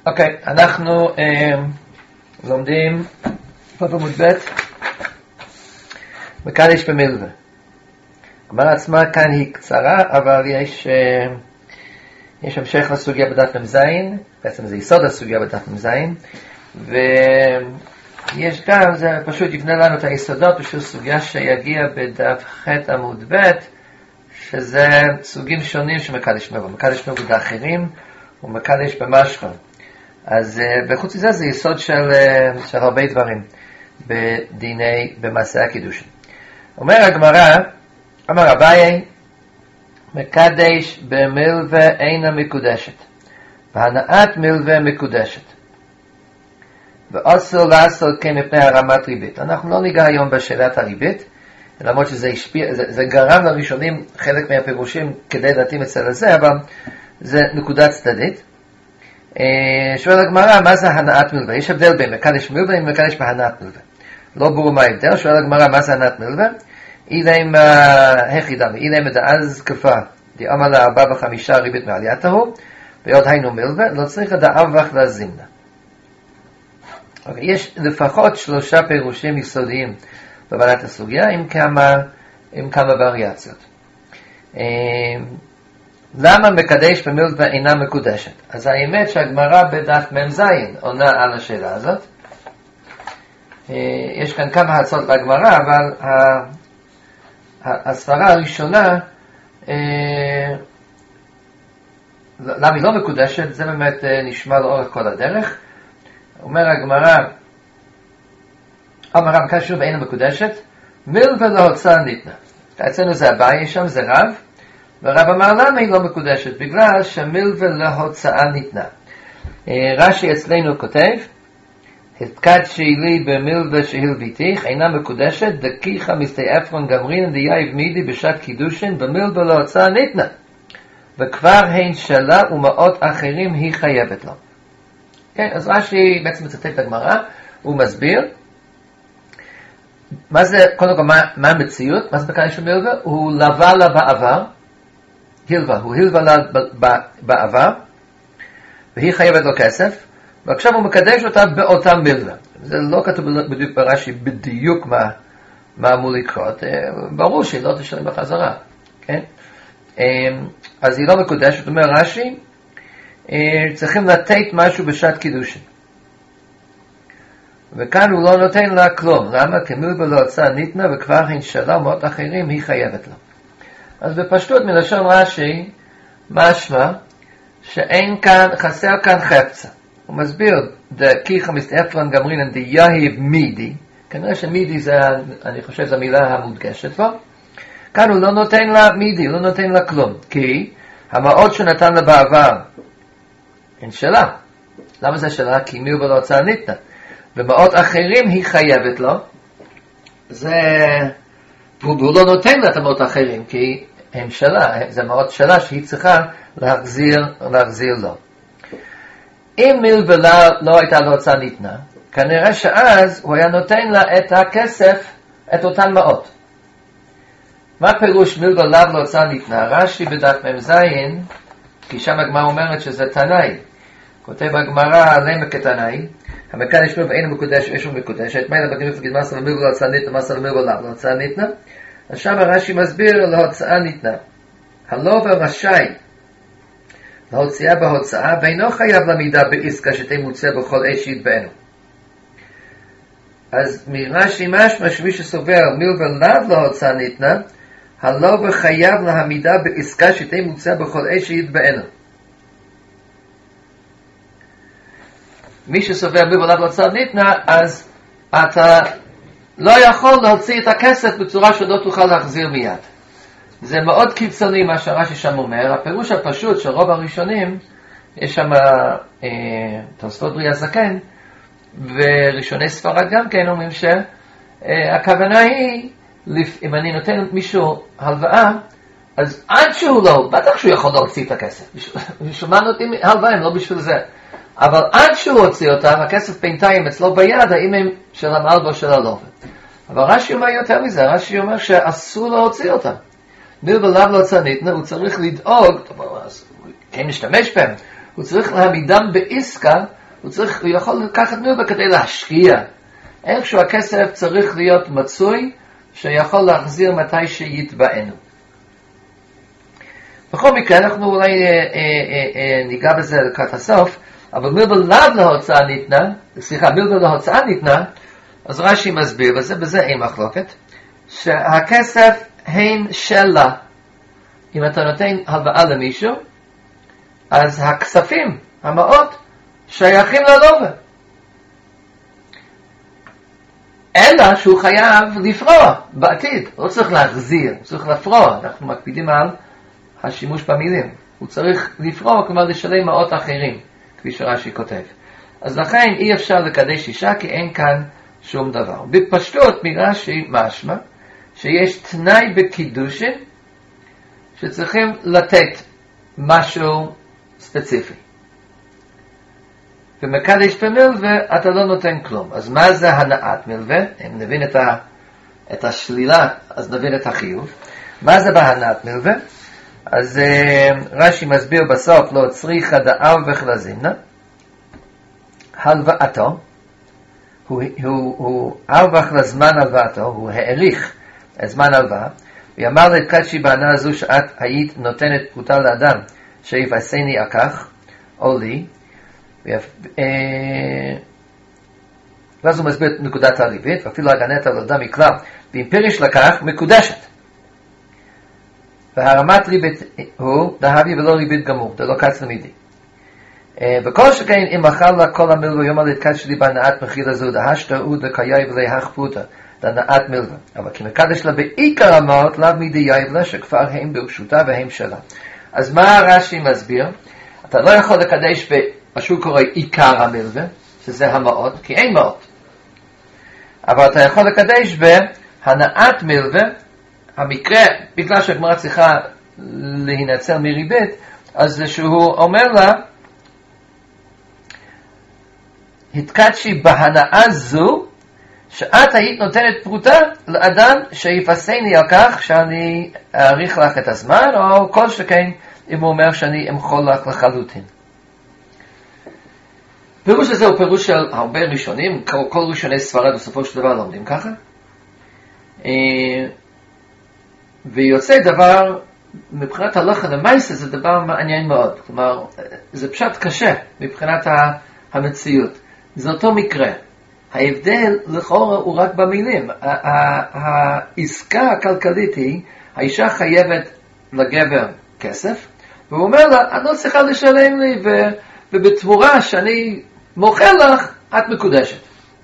אוקיי, אנחנו לומדים פה בעמוד ב' מקדש במלווה. הגמרא עצמה כאן היא קצרה, אבל יש המשך לסוגיה בדף מ"ז, בעצם זה יסוד הסוגיה בדף מ"ז, ויש גם, זה פשוט יבנה לנו את היסודות בשביל סוגיה שיגיע בדף ח' עמוד ב', שזה סוגים שונים של מקדש מלווה. מקדש מלווה באחרים ומקדש במשכון. אז בחוץ מזה זה יסוד של הרבה דברים במעשה הקידוש. אומר הגמרא, אמר אביי, מקדש במלווה אינה מקודשת, והנאת מלווה מקודשת, ואסור לעשות כן מפני הרמת ריבית. אנחנו לא ניגע היום בשאלת הריבית, למרות שזה השפיע, זה גרם לראשונים חלק מהפירושים כדי להתאים אצל הזה, אבל זה נקודה צדדית. שואל הגמרא, מה זה הנאת מלווה? יש הבדל בין מקדש מלווה עם מקדש בהנאת מלווה. לא ברור מה ההבדל. שואל הגמרא, מה זה הנאת מלווה? אילם היחידה, אילם דאז כפה, דאמר לה 4 ו5 ריבית מעלייתהו, ועוד היינו מלווה, לא צריך דאבך להזימנה. יש לפחות 3 פירושים יסודיים בבנת הסוגיה, עם כמה וריאציות. למה מקדש במלווה אינה מקודשת? אז האמת שהגמרא בדף מ"ז עונה על השאלה הזאת. יש כאן כמה הצעות לגמרא, אבל הסברה הראשונה, למה היא לא מקודשת, זה באמת נשמע לאורך כל הדרך. אומר הגמרא, אמר רב קשור ואינה מקודשת, מלווה להוצאה ניתנה. אצלנו זה אביי, שם זה רב, ורב אמר למה היא לא מקודשת? בגלל שמלווה להוצאה ניתנה. רש"י אצלנו כותב, התקדשי לי במלווה שהלוויתיך, אינה מקודשת, דקיחה מסתי אפרון גמרין דייב מידי בשעת קידושין, במלווה להוצאה ניתנה. וכבר הן שלה ומאות אחרים היא חייבת לו. כן, אז רש"י בעצם מצטט את הגמרא, הוא מסביר, מה זה, קודם כל, מה המציאות? מה זה מקדש במלווה? הוא לווה לה בעבר, הוא הלווה לה בעבר, והיא חייבת לו כסף, ועכשיו הוא מקדש אותה באותה מלווה. זה לא כתוב בדיוק ברש"י בדיוק מה אמור לקרות, ברור שהיא לא תשלם בחזרה, כן? אז היא לא מקודשת, אומר רש"י, צריכים לתת משהו בשעת קידושין. וכאן הוא לא נותן לה כלום. למה? כי מלווה להוצאה ניתנה וכבר הן שלה ומאות אחרים היא חייבת לה. אז בפשטות מלשון רש"י, משמע שאין כאן, חסר כאן חפצה. הוא מסביר, דקיחה מסתי אפרון גמרינן דייב מידי, כנראה שמידי זה, אני חושב, זו המילה המודגשת פה. כאן הוא לא נותן לה מידי, הוא לא נותן לה כלום. כי המעות שנתן לה בעבר, הן שלה. למה זה שלה? כי מלווה להוצאה ניתנה. ומאות אחרים היא חייבת לו. והוא לא נותן לה את המאות האחרים, כי הם שלה, זה מאות שלה שהיא צריכה להחזיר לו. אם מלווה לא הייתה להוצאה ניתנה, כנראה שאז הוא היה נותן לה את הכסף, את אותן מאות. מה פירוש מלווה להוצאה ניתנה? רש"י בדף מ"ז, כי שם הגמרא אומרת שזה תנאי. כותב הגמרא עליהם כתנאי, המקדש מלווה אינו מקודש ואינו מקודשת, מה אלא בגניב להגיד מסר למלווה להוצאה ניתנה, מסר למלווה להוצאה ניתנה? אז שם רש"י מסביר להוצאה ניתנה. הלווה רשאי להוציאה בהוצאה, ואינו חייב למידה בעסקה שתמוצא בכל עת שיתבענו. אז מרש"י משמע שמי שסובר מלווה לאו להוצאה ניתנה, הלווה חייב להמידה בעסקה שתמוצא בכל עת שיתבענו. מי שסובר מלווה לאו להוצאה ניתנה, אז אתה לא יכול להוציא את הכסף בצורה שלא תוכל להחזיר מיד. זה מאוד קיצוני מה שרש"י שם אומר. הפירוש הפשוט של רוב הראשונים, יש שם תוספות בריאה זקן, וראשוני ספרד גם כן אומרים שהכוונה היא, אם אני נותן מישהו הלוואה, אז עד שהוא לא, בטח שהוא יכול להוציא את הכסף. בשביל מה נותנים הלוואה, לא בשביל זה. אבל עד שהוא הוציא אותם, הכסף בינתיים אצלו ביד, האם הם של המלווה או של הלווה. אבל רש"י אומר יותר מזה, רש"י אומר שאסור להוציא אותם. מלווה לאו להוצאה ניתנה, הוא צריך לדאוג, כן משתמש בהם, הוא צריך להעמידם בעסקה, הוא יכול לקחת מילווה כדי להשקיע. איכשהו הכסף צריך להיות מצוי, שיכול להחזיר מתי שיתבענו. בכל מקרה, אנחנו אולי ניגע בזה לקראת הסוף, אבל מילווה לאו להוצאה ניתנה, אז רש"י מסביר בזה אין מחלוקת, שהכסף הם שלה. אם אתה נותן הלוואה למישהו, אז הכספים, המעות, שייכים ללווה. אלא שהוא חייב לפרוע בעתיד, לא צריך להחזיר, הוא צריך לפרוע. אנחנו מקפידים על השימוש במילים. הוא צריך לפרוע, כלומר לשלם מעות אחרים, כפי שרש"י כותב. אז לכן אי אפשר לקדש אישה, כי אין כאן שום דבר. בפשטות מרש"י משמע, שיש תנאי בקידושין, שצריכים לתת משהו ספציפי. ומקדש במילווה אתה לא נותן כלום. אז מה זה הנעת מילווה? אם נבין את השלילה, אז נבין את החיוב. מה זה בהנעת מילווה? אז רש"י מסביר בסוף, לא צריכה דאב וכלזימנה, הלוואתו, הוא ארבח לזמן הלוואתו, הוא העריך את זמן הלוואה, ואמר להתקדשי בהנאה הזו שאת היית נותנת פרוטה לאדם, שיבעשני אקח, או לי, ואז הוא מסביר את נקודת הריבית, ואפילו הגנת על אדם יקרא, ואם פירש לקח, מקודשת. והרמת ריבית הוא דהבי ולא ריבית גמור, זה לא קץ למידי. וכל שכן אם אכל לה כל המילווה יום על התקדש לי בהנאת מחיל הזו, דהשתה הוא דקאי ולהך פרוטה, דהנאת מילווה. אבל כי מקדש לה בעיקר המעות, לאו מידי יאיב לה, שכבר הם ברשותה והם שלה. אז מה רש"י מסביר? אתה לא יכול לקדש מה שהוא קורא עיקר המילווה, שזה המעות, כי אין מעות. אבל אתה יכול לקדש בהנעת מילווה, המקרה, בגלל שהגמרא צריכה להינצל מריבית, אז שהוא אומר לה, התקדשי בהנאה זו, שאת היית נותנת פרוטה לאדם שיפסני על כך שאני אעריך לך את הזמן, או כל שכן אם הוא אומר שאני אמחול לך לחלוטין. פירוש הזה הוא פירוש של הרבה ראשונים, כל ראשוני ספרד בסופו של דבר לומדים ככה. ויוצא דבר, מבחינת הלכה למעשה זה דבר מעניין מאוד. כלומר, זה פשט קשה מבחינת המציאות. זה אותו מקרה. ההבדל לכאורה הוא רק במילים. העסקה הכלכלית היא, האישה חייבת לגבר כסף, והוא אומר לה, אני לא צריכה לשלם לי, ובתמורה שאני מוכר לך, את מקודשת.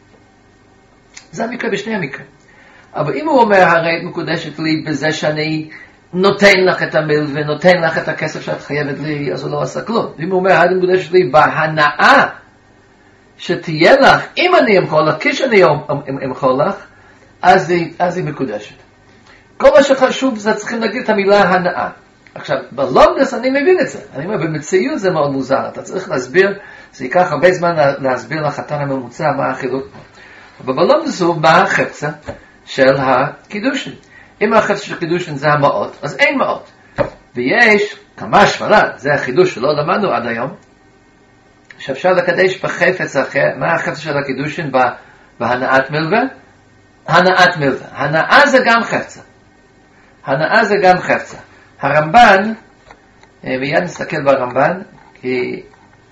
זה המקרה בשני המקרה. אבל אם הוא אומר, הרי את מקודשת לי בזה שאני נותן לך את המילווה, נותן לך את הכסף שאת חייבת לי, אז הוא לא עשה כלום. אם הוא אומר, את מקודשת לי בהנאה שתהיה לך, אם אני אמחול לך, כשאני אמחול לך, אז היא מקודשת. כל מה שחשוב זה צריכים להגיד את המילה הנאה. עכשיו, בלומדס אני מבין את זה. אני אומר, במציאות זה מאוד מוזר. אתה צריך להסביר, זה ייקח הרבה זמן להסביר לחתן הממוצע מה החילוק פה. אבל בלומדס הוא מה החפצה של הקידושין. אם החפצה של הקידושין זה המעות, אז אין מעות. ויש כמה שמלה, זה החידוש שלא למדנו עד היום, שאפשר לקדש בחפץ אחר. מה החפצה של הקידושין בהנאת מילווה? הנאת מילווה. הנאה זה גם חפצה. הנאה זה גם חפצה. הרמב"ן, מיד נסתכל ברמב"ן, כי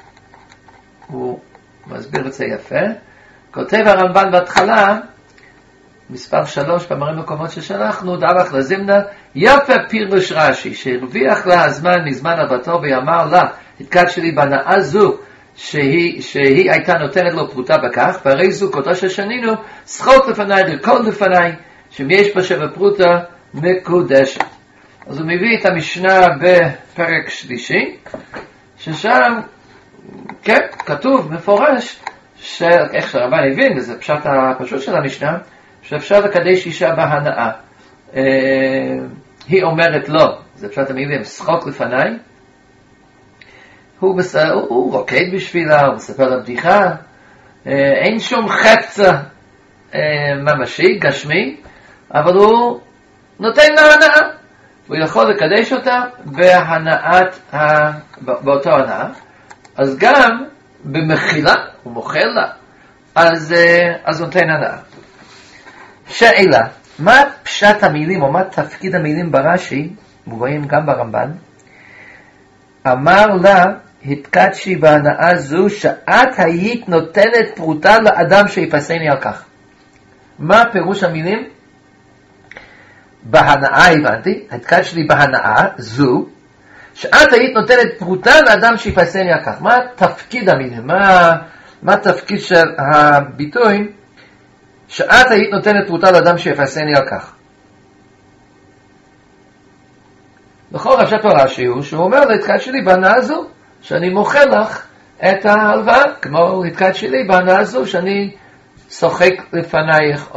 הוא מסביר את זה יפה. כותב הרמב"ן בהתחלה, מספר 3 במראים מקומות ששלחנו, דבח לזימנה, יפה פירוש רש"י, שהרוויח לה הזמן מזמן אבתו, ויאמר לה, התקדש לי בהנאה זו, שהיא הייתה נותנת לו פרוטה בכך, והרי זו קודש ששנינו, שחוק לפניי, לכל לפניי, שיש בה שבע פרוטה מקודשת. אז הוא מביא את המשנה בפרק שלישי, ששם, כן, כתוב מפורש, איך שהרמב"ן הבין, וזה פשט הפשוט של המשנה, שאפשר לקדש אישה בהנאה. היא אומרת לו, זה פשט המילים, שחוק לפניי, הוא רוקד בשבילה, הוא מספר לה בדיחה, אין שום חפצה ממשי, גשמי, אבל הוא נותן לה הנאה. הוא יכול לקדש אותה באותו הנאה. אז גם במחילה, הוא מוחל לה, אז נותן הנאה. שאלה, מה פשט המילים, או מה תפקיד המילים ברש"י, מובאים גם ברמב"ן, אמר לה, התקדשי בהנאה זו, שאת היית נותנת פרוטה לאדם שיפסני על כך. מה פירוש המילים? בהנאה הבנתי, התקדשי לי בהנאה זו, שאת היית נותנת פרוטה לאדם שיפסני על כך. מה תפקיד המילים? מה תפקיד של הביטוי? שאת היית נותנת פרוטה לאדם שיפסני על כך. לכאורה פשט הרש"י הוא שהוא אומר להתקדשי לי בהנאה זו, שאני מוכר לך את ההלוואה, כמו התקדשי לי בהנאה זו, שאני שוחק לפנייך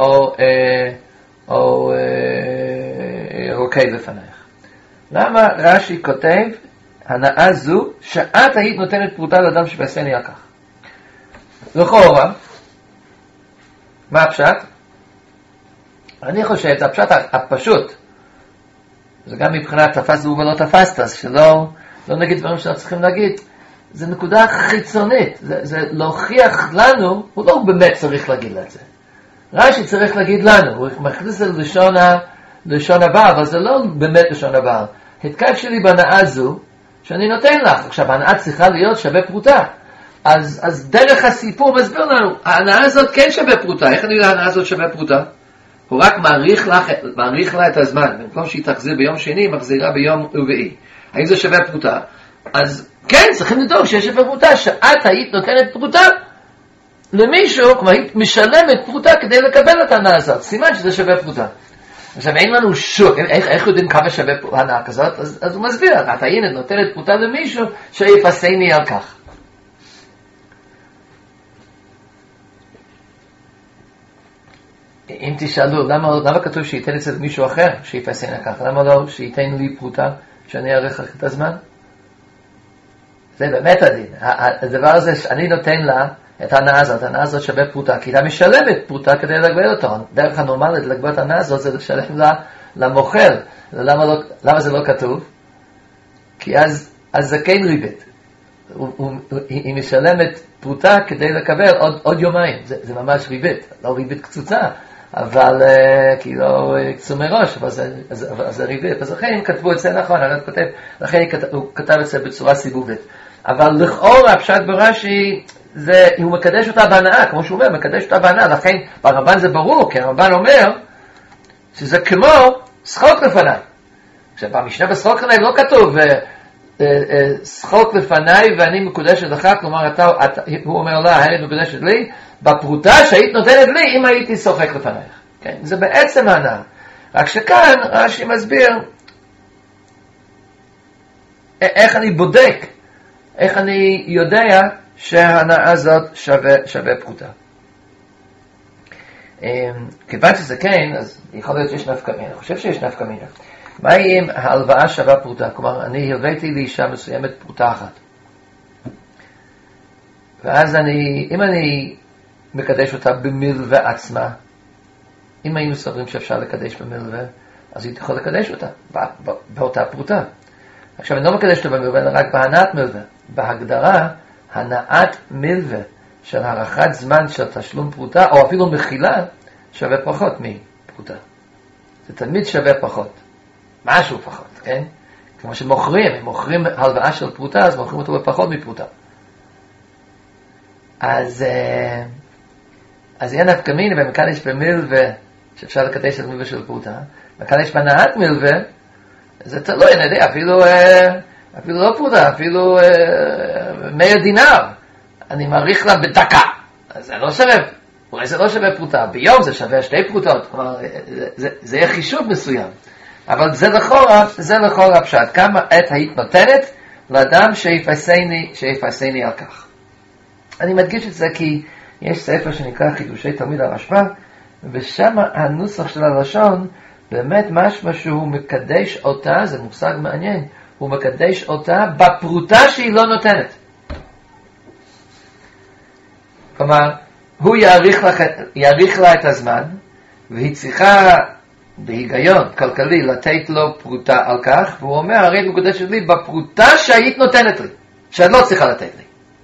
או רוקד לפנייך. למה רש"י כותב הנאה זו שאת היית נותנת פרוטה לאדם שיפסני על כך? לכאורה, מה הפשט? אני חושב, את הפשט הפשוט, זה גם מבחינת תפסת ולא תפסת, אז שלא נגיד דברים שאנחנו צריכים להגיד, זה נקודה חיצונית, זה להוכיח לנו, הוא לא באמת צריך להגיד את זה. רש"י צריך להגיד לנו, הוא מכניס את לשון הבא, אבל זה לא באמת לשון הבא. התקדשי לי בהנאה זו, שאני נותן לך. עכשיו, ההנאה צריכה להיות שווה פרוטה. אז דרך הסיפור מסביר לנו, ההנאה הזאת כן שווה פרוטה. איך אני יודע ההנאה הזאת שווה פרוטה? הוא רק מעריך לה את הזמן. במקום שהיא תחזיר ביום שני, היא מחזירה ביום רביעי. האם זה שווה פרוטה? אז כן, צריכים לדאוג שיש שווה פרוטה, שאת היית נותנת פרוטה למישהו, כלומר, היית משלמת פרוטה כדי לקבל את ההנאה הזאת. סימן שזה שווה פרוטה. עכשיו, אין לנו שוק, איך יודעים כמה שווה הנאה כזאת? אז הוא מסביר, את היית נותנת פרוטה למישהו שיפסני על כך. אם תשאלו, למה כתוב שייתן אצל מישהו אחר שיפסני על כך? למה לא שייתן לי פרוטה שאני אערך לך את הזמן? זה באמת הדין. הדבר הזה שאני נותן לה את ההנאה הזאת שווה פרוטה, כי היא משלמת פרוטה כדי לגבל אותו. דרך הנורמלית לגבל את ההנאה הזאת זה לשלם לה למוכר. למה זה לא כתוב? כי אז זה כן ריבית. היא משלמת פרוטה כדי לקבל עוד יומיים. זה ממש ריבית, לא ריבית קצוצה, אבל כי לא קצו מראש, אבל זה ריבית. אז לכן הם כתבו את זה נכון, לכן הוא כתב את זה בצורה סיבובית. אבל לכאורה הפשט ברש"י, הוא מקדש אותה בהנאה, כמו שהוא אומר, מקדש אותה בהנאה, לכן ברמב"ן זה ברור, כי הרמב"ן אומר שזה כמו שחוק לפניי. עכשיו, במשנה בשחוק לפניי לא כתוב שחוק לפניי ואני מקודשת לך, כלומר הוא אומר לה, היית מקודשת לי, בפרוטה שהיית נותנת לי אם הייתי שוחק לפנייך. כן? זה בעצם ההנאה. רק שכאן רש"י מסביר איך אני בודק, איך אני יודע שההנאה הזאת שווה פרוטה. כיוון שזה כן, אז יכול להיות שיש נפקא מינה. אני חושב שיש נפקא מינה. מה אם ההלוואה שווה פרוטה? כלומר, אני הלוויתי לאישה מסוימת פרוטה אחת. ואז אם אני מקדש אותה במלווה עצמה, אם היינו סוברים שאפשר לקדש במלווה, אז היא תוכל לקדש אותה באותה פרוטה. עכשיו, אני לא מקדש אותה במלווה, אלא רק בהנאת מלווה. בהגדרה, הנאת מלווה של הארכת זמן של תשלום פרוטה, או אפילו מחילה, שווה פחות מפרוטה. זה תמיד שווה פחות. משהו פחות, כן? כמו שמוכרים, אם מוכרים הלוואה של פרוטה, אז מוכרים אותו בפחות מפרוטה. אז יהיה נפקא מינה, ומכאן יש במלווה, שאפשר לקדש את מלווה של פרוטה, וכאן יש בהנאת מלווה, זה תלוי, אני יודע, אפילו לא פרוטה, אפילו 100 דינר, אני מעריך לה בדקה, אז זה לא שווה, אולי זה לא שווה פרוטה, ביום זה שווה 2 פרוטות, כלומר, זה יהיה חישוב מסוים, אבל זה לכאורה הפשט, כמה עת היית נותנת לאדם שיפסני על כך. אני מדגיש את זה כי יש ספר שנקרא חידושי תלמיד הרשב"א, ושם הנוסח של הלשון, באמת משמע שהוא מקדש אותה, זה מושג מעניין, הוא מקדש אותה בפרוטה שהיא לא נותנת. כלומר, הוא יאריך לה את הזמן, והיא צריכה בהיגיון כלכלי לתת לו פרוטה על כך, והוא אומר, הרי מקודשת לי בפרוטה שהיית נותנת לי, שאת לא צריכה לתת לי.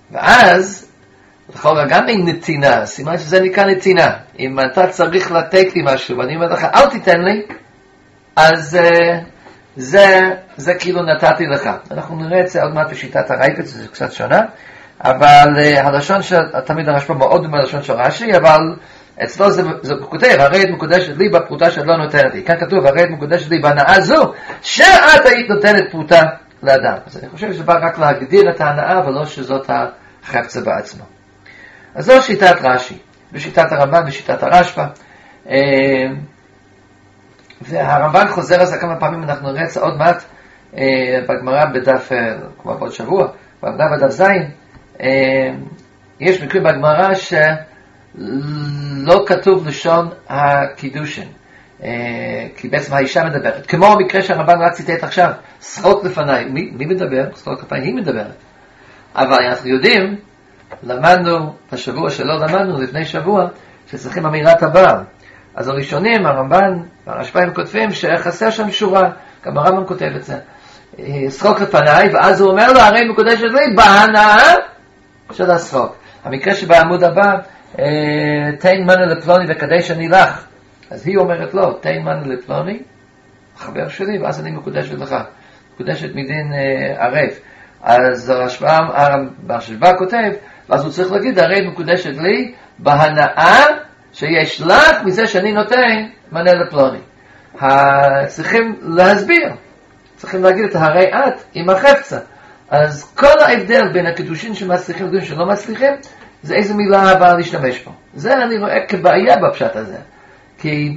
ואז, לכאורה גם עם נתינה, סימן שזה נקרא נתינה. אם אתה צריך לתת לי משהו, ואני אומר לך, אל תיתן לי, אז זה כאילו נתתי לך. אנחנו נראה את זה עוד מעט בשיטת הרייבד, זה קצת שונה, אבל הלשון תמיד הרשב"א מאוד דומה ללשון של רש"י, אבל אצלו זה כותב, הרי את מקודשת לי בפרוטה שלא נותנת לי. כאן כתוב, הרי את מקודשת לי בהנאה זו, שאת היית נותנת פרוטה לאדם. אז אני חושב שזה בא רק להגדיר את ההנאה, ולא שזאת החפצה בעצמו. אז זו שיטת רש"י, בשיטת הרמב"ן, בשיטת הרשב"א. והרמב"ן חוזר על זה כמה פעמים, אנחנו נראה את זה עוד מעט בגמרא בדף, כבר בעוד שבוע, בגמרא בדף זין, יש מקרים בגמרא שלא כתוב לשון הקידושין, כי בעצם האישה מדברת, כמו המקרה שהרמב"ן רק ציטט עכשיו, שרוק לפניי, מי מדבר? שרוק לפניי, היא מדברת. אבל אנחנו יודעים, למדנו בשבוע שלא למדנו, לפני שבוע, שצריכים אמירת הבעל. אז הראשונים, הרמב"ן והרשב"א הם כותבים שחסר שם שורה, גם הרמב"ם כותב את זה. שרוק לפניי, ואז הוא אומר לו, הרי מקודשת לי בהנאה של השרוק. המקרה שבעמוד הבא, תן מנה לפלוני וקדש אני לך. אז היא אומרת לו, תן מנה לפלוני, חבר שלי, ואז אני מקודשת לך. מקודשת מדין ערב. אז הרשב"א כותב, ואז הוא צריך להגיד, הרי מקודשת לי בהנאה שיש לך מזה שאני נותן מנה לפלוני. צריכים להסביר, צריכים להגיד את הרי את עם החפצה. אז כל ההבדל בין הקידושין שמצליחים לדברים שלא מצליחים, זה איזה מילה הבאה להשתמש פה. זה אני רואה כבעיה בפשט הזה. כי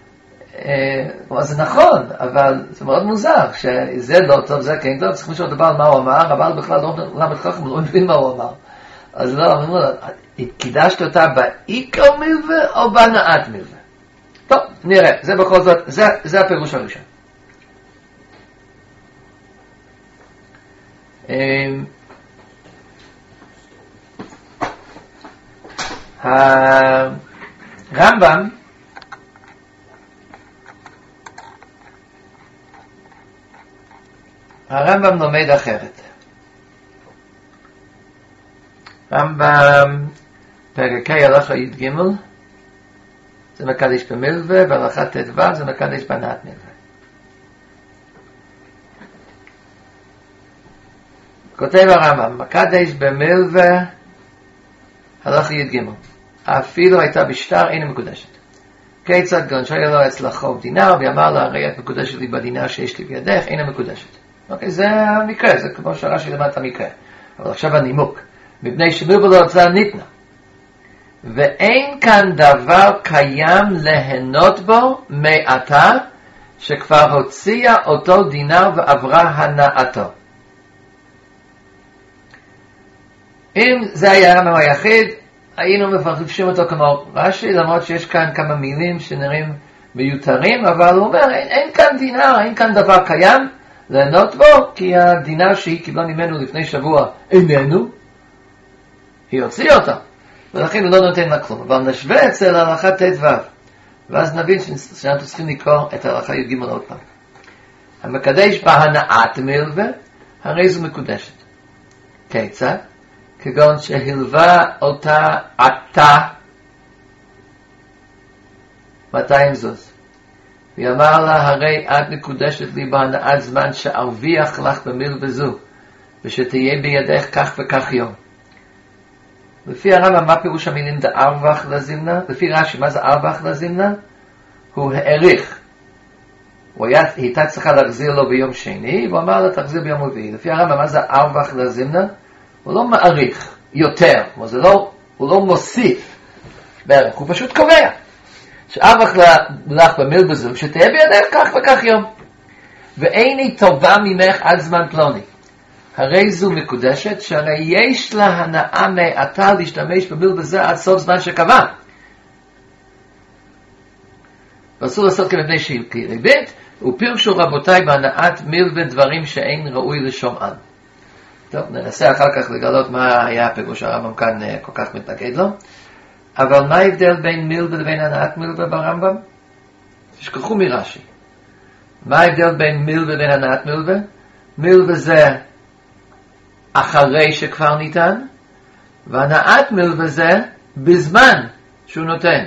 זה נכון, אבל זה מאוד מוזר, שזה לא טוב, זה כן טוב, צריך לשאול דבר מה הוא אמר, אבל בכלל לא למד חכם, לא מבין מה הוא אמר. אז לא, קידשת אותה בעיקר מלווה או בהנאת מלווה? טוב, נראה, זה בכל זאת, זה הפירוש הראשון. הרמב"ם לומד אחרת. רמב"ם פרק ה' הלכה י"ג זה מקדש במלווה, והלכה ט"ו זה מקדש בהנאת מלווה. כותב הרמב"ם, מקדש במלווה הלכה י"ג, אפילו הייתה בשטר אינה מקודשת. כיצד גון שואל לו אצלה חוב דינר, ואמר לה, הרי את מקודשת לי בדינר שיש לי בידך, אינה מקודשת. אוקיי, זה המקרה, זה כמו שרש"י למד את המקרה. אבל עכשיו הנימוק, מפני שמלווה לא הוצאה ניתנה, ואין כאן דבר קיים להנות בו מעתה, שכבר הוציאה אותו דינר ועברה הנאתו. אם זה היה הרמב"ם היחיד, היינו מפרשים אותו כמו רש"י, למרות שיש כאן כמה מילים שנראים מיותרים, אבל הוא אומר, אין כאן דינר, אין כאן דבר קיים ליהנות בו, כי הדינר שהיא קיבלה ממנו לפני שבוע איננו, היא הוציאה אותה, ולכן הוא לא נותן לה כלום. אבל נשווה אצל הלכה ט"ו, ואז נבין שאנחנו צריכים לקרוא את הלכה י"ג עוד פעם. המקדש בהנאת מלווה, הרי זו מקודשת. כיצד? כגון שהלווה אותה עתה, 200 זוז. והיא אמר לה, הרי את מקודשת לי בהנאת זמן שארוויח לך במלווה זו, ושתהיה בידך כך וכך יום. לפי הרמב"ם, מה פירוש המילים דארווח לזמנה? לפי רש"י, מה זה ארווח לזמנה? הוא העריך. היא הייתה צריכה להחזיר לו ביום שני, והוא אמר לה תחזיר ביום רביעי. לפי הרמב"ם, מה זה ארווח לזמנה? הוא לא מעריך יותר, הוא לא מוסיף בערך, הוא פשוט קובע. שארווח לך במלווה זו, שתהיה בידך כך וכך יום. ואין היא טובה ממך עד זמן פלוני. הרי זו מקודשת, שהרי יש לה הנאה מעתה להשתמש במלווה זה עד סוף זמן שקבע. ואסור לעשות כמבני שהיא ריבית, ופירשו רבותיי בהנאת מלווה דברים שאין ראוי לשומען. טוב, ננסה אחר כך לגלות מה היה הפירוש הרמב"ם כאן כל כך מתנגד לו. אבל מה ההבדל בין מלווה לבין הנאת מלווה ברמב"ם? תשכחו מרש"י. מה ההבדל בין מלווה לבין הנאת מלווה? מלווה זה אחרי שכבר ניתן, והנעת מלווה זה בזמן שהוא נותן.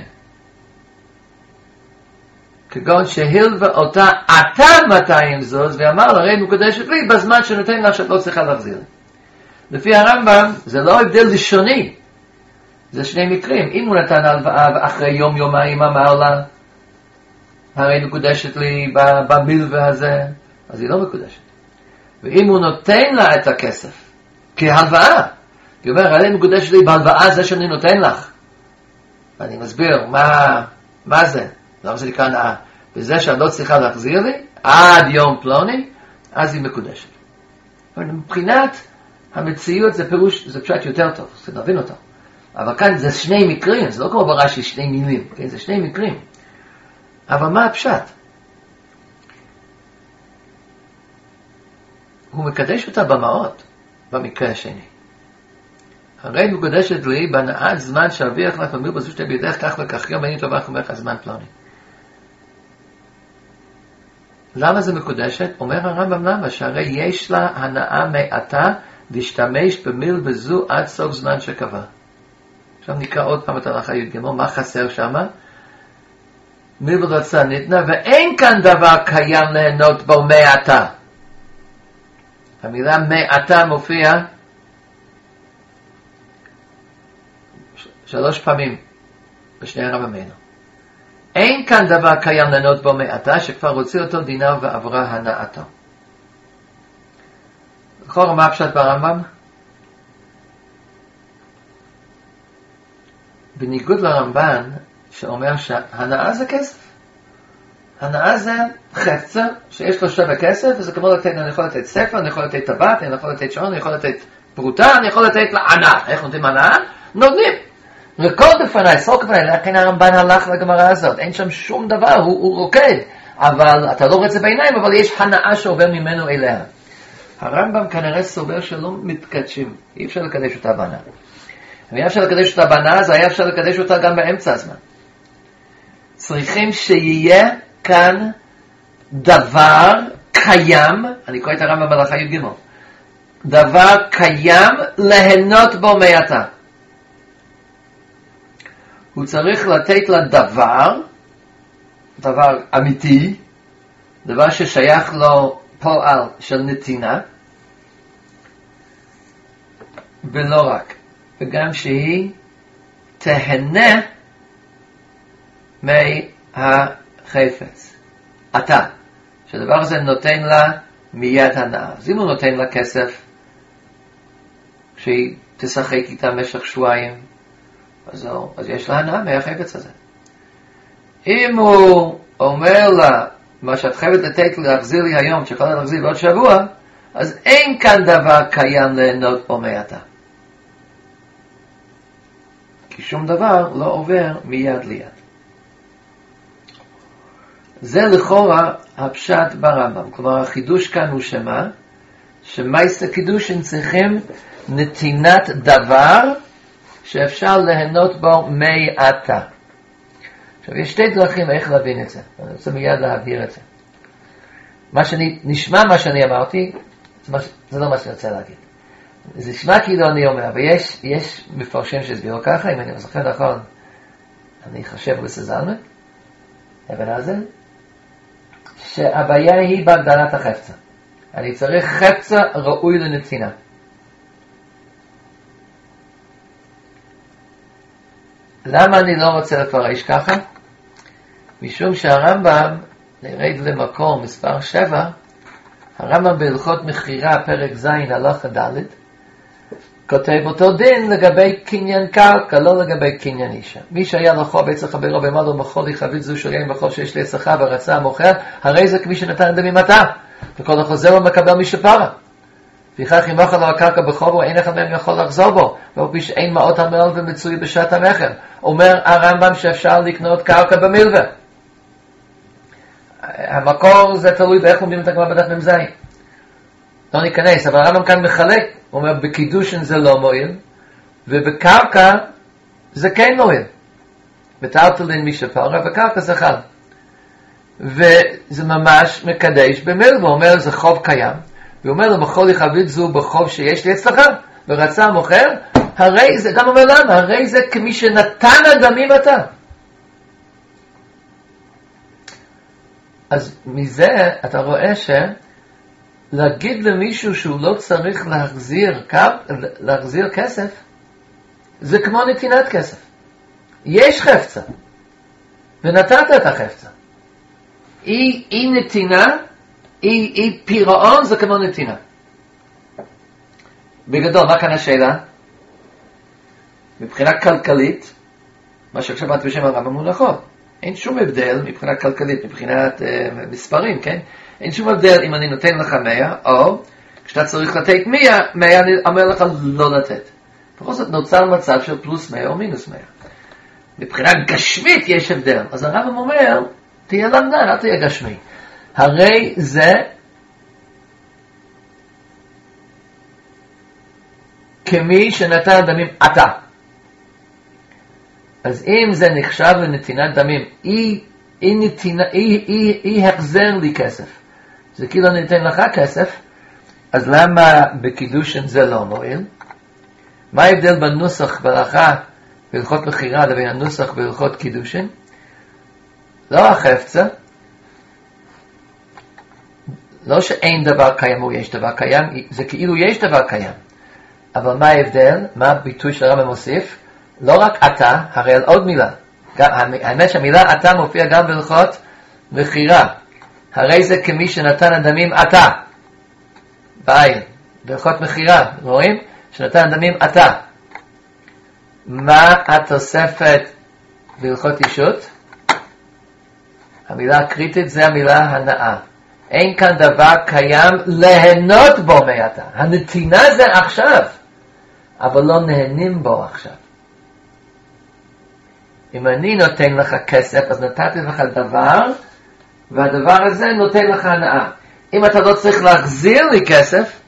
כגון שהילווה אותה אתה 200 זוז, ואמר הרי מקודשת לי בזמן שנותן לך שאת לא צריכה להחזיר. לפי הרמב"ם זה לא הבדל לשוני, זה שני מקרים. אם הוא נתן הלוואה ואחרי יום יומיים אמר לה הרי מקודשת לי במלווה הזה, אז היא לא מקודשת. ואם הוא נותן לה את הכסף כהלוואה, היא אומר הרי מקודשת לי בהלוואה זה שאני נותן לך, ואני מסביר מה זה, למה זה נקרא נאה, בזה שאת לא צריכה להחזיר לי עד יום פלוני, אז היא מקודשת. אבל מבחינת המציאות זה פירוש, זה פשט יותר טוב, צריך להבין אותו. אבל כאן זה שני מקרים, זה לא כמו ברש"י שני מילים, כן? זה שני מקרים. אבל מה הפשט? הוא מקדש אותה במעות, במקרה השני. הרי מקודשת לי בהנאת זמן שאביך לך במיר בזו שתי בידך כך וכך יום, ואני טובח ומך הזמן פלוני. למה זה מקודשת? אומר הרמב"ם למה? שהרי יש לה הנאה מעתה להשתמש במיל בזו עד סוף זמן שקבע. עכשיו נקרא עוד פעם את הלכה י' ג', מה חסר שם? מיל ברצה ניתנה, ואין כאן דבר קיים ליהנות בו מעתה. המילה מעתה מופיע 3 פעמים בשני הרמב"מים. אין כאן דבר קיים ליהנות בו מעתה, שכבר הוציא אותו דינה ועברה הנאתו. לכאורה מה הפשט ברמב"ם? בניגוד לרמב"ן שאומר שהנאה זה כסף. הנאה זה חפצה שיש לו שווה כסף, וזה כמו לתת, אני יכול לתת ספר, אני יכול לתת טבעת, אני יכול לתת שעון, אני יכול לתת פרוטה, אני יכול לתת לענה. איך נותנים הנאה? נותנים. רקוד בפני, סרוק בפני, לכן הרמב"ן הלך לגמרא הזאת, אין שם שום דבר, הוא רוקד, אבל אתה לא רואה את זה בעיניים, אבל יש הנאה שעובר ממנו אליה. הרמב"ם כנראה סובר שלא מתקדשים, אי אפשר לקדש אותה בהנאה. אם היה אפשר לקדש אותה בהנאה, אז היה אפשר לקדש אותה גם באמצע הזמן. צריכים שיהיה כאן דבר קיים, אני קורא את הרמב"ם בהלכה י' ג', דבר קיים ליהנות בו מעתה. הוא צריך לתת לה דבר אמיתי, דבר ששייך לו פועל של נתינה, ולא רק, וגם שהיא תהנה מהחפץ. אתה, שהדבר הזה נותן לה מיד הנאה. אז אם הוא נותן לה כסף, שהיא תשחק איתה במשך שבועיים, אז יש לה הנאה מהחפץ הזה. אם הוא אומר לה, מה שאת חייבת לתת לי להחזיר לי היום, שיכולה להחזיר בעוד שבוע, אז אין כאן דבר קיים ליהנות פה מעתה. כי שום דבר לא עובר מיד ליד. זה לכאורה הפשט ברמב"ם. כלומר, החידוש כאן הוא שמה? שמייסה קידושין צריכים נתינת דבר שאפשר ליהנות בו מעתה. עכשיו, יש שתי דרכים איך להבין את זה. אני רוצה מיד להבהיר את זה. נשמע מה שאני אמרתי, זה לא מה שאני רוצה להגיד. זה נשמע כאילו אני אומר, ויש מפרשים שהסבירו ככה, אם אני זוכר נכון, אני חושב בסזלמן, אבן עזל, שהבעיה היא בהגדלת החפצה. אני צריך חפצה ראוי לנתינה. למה אני לא רוצה לפרש ככה? משום שהרמב"ם, נרד למקור מספר 7, הרמב"ם בהלכות מכירה, פרק ז' הלכה ד', כותב אותו דין לגבי קניין קרקע, לא לגבי קניין אישה. מי שהיה לו חוב אצל חברו ואמר לו מחול חבית זו שריין בחוב שיש לי אצלך ורצה המוכר, הרי זה כמי שנתן בממתה, וכל החוזר הוא מקבל משפרה. וכך אם אכל לו הקרקע בחובו, אין אחד מהם יכול לחזור בו, ואופי שאין מעות המל ומצוי בשעת המחר. אומר הרמב"ם שאפשר לקנות קרקע במלווה. המקור זה תלוי באיך לומדים את הגמרא בדף מ"ז. לא ניכנס, אבל הרמב"ם כאן מחלק, הוא אומר בקידושין זה לא מועיל, ובקרקע זה כן מועיל. בטלטלין משפרה, וקרקע זה חל. וזה ממש מקדש במלווה, הוא אומר זה חוב קיים, והוא אומר לו מחול חבית זו בחוב שיש לי אצלך, ורצה המוכר, הרי זה, גם אומר למה, הרי זה כמי שנתן הדמים אתה. אז מזה אתה רואה להגיד למישהו שהוא לא צריך להחזיר כסף, זה כמו נתינת כסף. יש חפצה, ונתת את החפצה. היא נתינה, היא פירעון, זה כמו נתינה. בגדול, מה כאן השאלה? מבחינה כלכלית, מה שעכשיו אמרתי בשם הרמב"ם הוא נכון. אין שום הבדל מבחינה כלכלית, מבחינת מספרים, כן? אין שום הבדל אם אני נותן לך 100, או כשאתה צריך לתת 100 אני אומר לך לא לתת. בכל זאת נוצר מצב של פלוס 100 או מינוס 100. מבחינה גשמית יש הבדל. אז הרמב"ם אומר, תהיה למדן, אל תהיה גשמי. הרי זה כמי שנתן דמים אתה. אז אם זה נחשב לנתינת דמים, היא החזר לי כסף. זה כאילו אני אתן לך כסף, אז למה בקידושין זה לא מועיל? מה ההבדל בנוסח ברכה בהלכות מחירה לבין הנוסח בהלכות קידושין? לא החפצה, לא שאין דבר קיים או יש דבר קיים, זה כאילו יש דבר קיים. אבל מה ההבדל? מה הביטוי שהרמב"ם מוסיף? לא רק אתה, הרי על עוד מילה. האמת שהמילה אתה מופיע גם בהלכות מחירה. הרי זה כמי שנתן הדמים אתה. בעין, בהלכות מחירה, רואים? שנתן הדמים אתה. מה התוספת בהלכות אישות? המילה הקריטית זה המילה הנאה. אין כאן דבר קיים ליהנות בו מעתה. הנתינה זה עכשיו, אבל לא נהנים בו עכשיו. אם אני נותן לך כסף, אז נתתי לך דבר, והדבר הזה נותן לך הנאה. אם אתה לא צריך להחזיר לי כסף,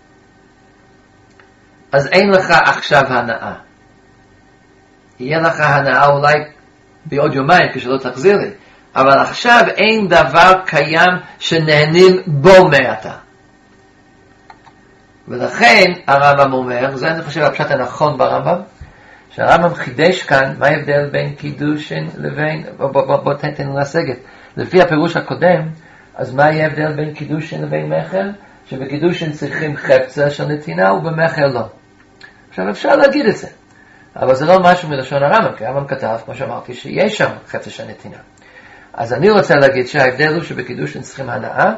אז אין לך עכשיו הנאה. יהיה לך הנאה אולי בעוד יומיים כשלא תחזיר לי. אבל עכשיו אין דבר קיים שנהנים בו מעתה. ולכן הרמב"ם אומר, זה אני חושב הפשט הנכון ברמב"ם, שהרמב"ם חידש כאן מה ההבדל בין קידושין לבין, בוא תן לנו להשגת. לפי הפירוש הקודם, אז מה יהיה ההבדל בין קידושין לבין מחר? שבקידושין צריכים חפצה של נתינה ובמחר לא. עכשיו אפשר להגיד את זה, אבל זה לא משהו מלשון הרמב"ם, כי הרמב"ם כתב, כמו שאמרתי, שיש שם חפצה של נתינה. אז אני רוצה להגיד שההבדל הוא שבקידושין צריכים הנאה,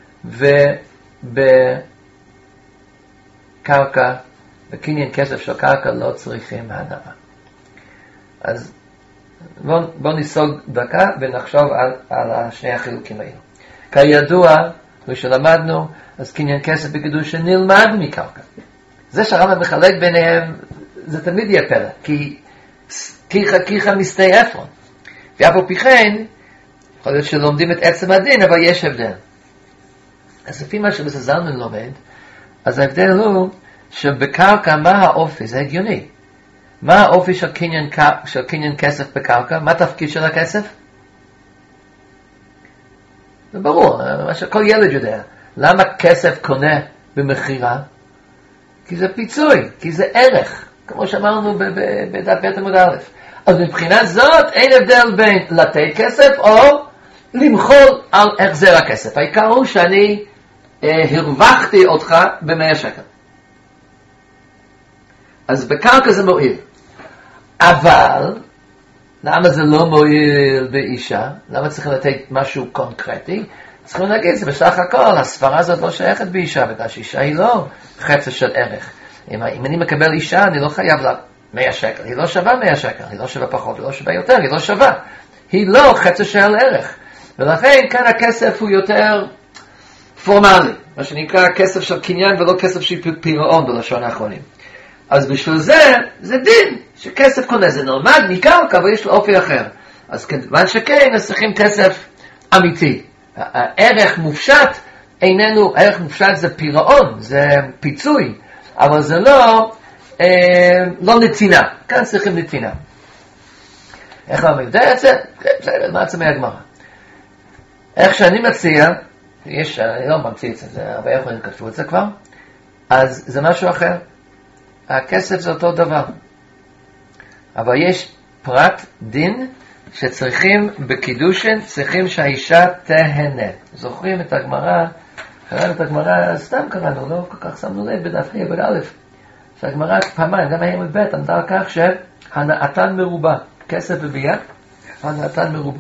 ובקרקע, בקניין כסף של קרקע לא צריכים הנאה. אז בוא נסוג דקה ונחשוב על שני החילוקים האלה. כידוע, כשלמדנו, אז קניין כסף בקידושין נלמד מקרקע. זה שהרמב"ם מחלק ביניהם, זה תמיד יהיה פלא, כי מסתי עפרון. ואף על פי כן, יכול להיות שלומדים את עצם הדין, אבל יש הבדל. אז לפי מה שבסזלמן לומד, אז ההבדל הוא שבקרקע מה האופי? זה הגיוני. מה האופי של קניין כסף בקרקע? מה התפקיד של הכסף? זה ברור, מה שכל ילד יודע. למה כסף קונה במחירה? כי זה פיצוי, כי זה ערך, כמו שאמרנו בדף ב' עמוד א'. אז מבחינה זאת אין הבדל בין לתת כסף או למחול על החזר הכסף. העיקר הוא שאני הרווחתי אותך ב100 שקל. אז בקרקע זה מועיל. אבל, למה זה לא מועיל באישה? למה צריכים לתת משהו קונקרטי? צריכים להגיד, זה בסך הכל, הספרה הזאת לא שייכת באישה, בגלל שאישה היא לא חפץ של ערך. אם אני מקבל אישה, אני לא חייב לה 100 שקל. היא לא שווה 100 שקל, היא לא שווה פחות, היא לא שווה יותר, היא לא שווה. היא לא חפץ של ערך. ולכן כאן הכסף הוא יותר פורמלי, מה שנקרא כסף של קניין ולא כסף של פירעון בלשון האחרונים. אז בשביל זה, זה דין, שכסף קונה, זה נלמד מקרקע, אבל יש לו אופי אחר. אז כיוון שכן, אז צריכים כסף אמיתי. הערך מופשט איננו, הערך מופשט זה פירעון, זה פיצוי, אבל זה לא נתינה. כאן צריכים נתינה. איך אני יודע את זה? בסדר, מה עצמי הגמרא? איך שאני מציע, אני לא ממציא את זה, הרבה יכולים כתבו את זה כבר, אז זה משהו אחר. הכסף זה אותו דבר. אבל יש פרט דין שצריכים בקידושין, צריכים שהאישה תהנה. זוכרים את הגמרא, קראנו את הגמרא, סתם קראנו, לא כל כך שמנו לב בדף ה' בד' שהגמרא פעמיים, גם ה' וב' עמדה על כך שהנאתן מרובה, כסף וביאה, הנאתן מרובה.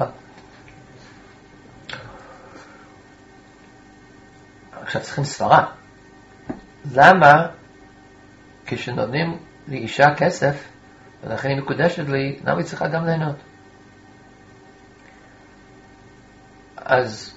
עכשיו צריכים סברה. למה כשנותנים לאישה כסף, ולכן היא מקודשת לי, למה היא צריכה גם ליהנות? אז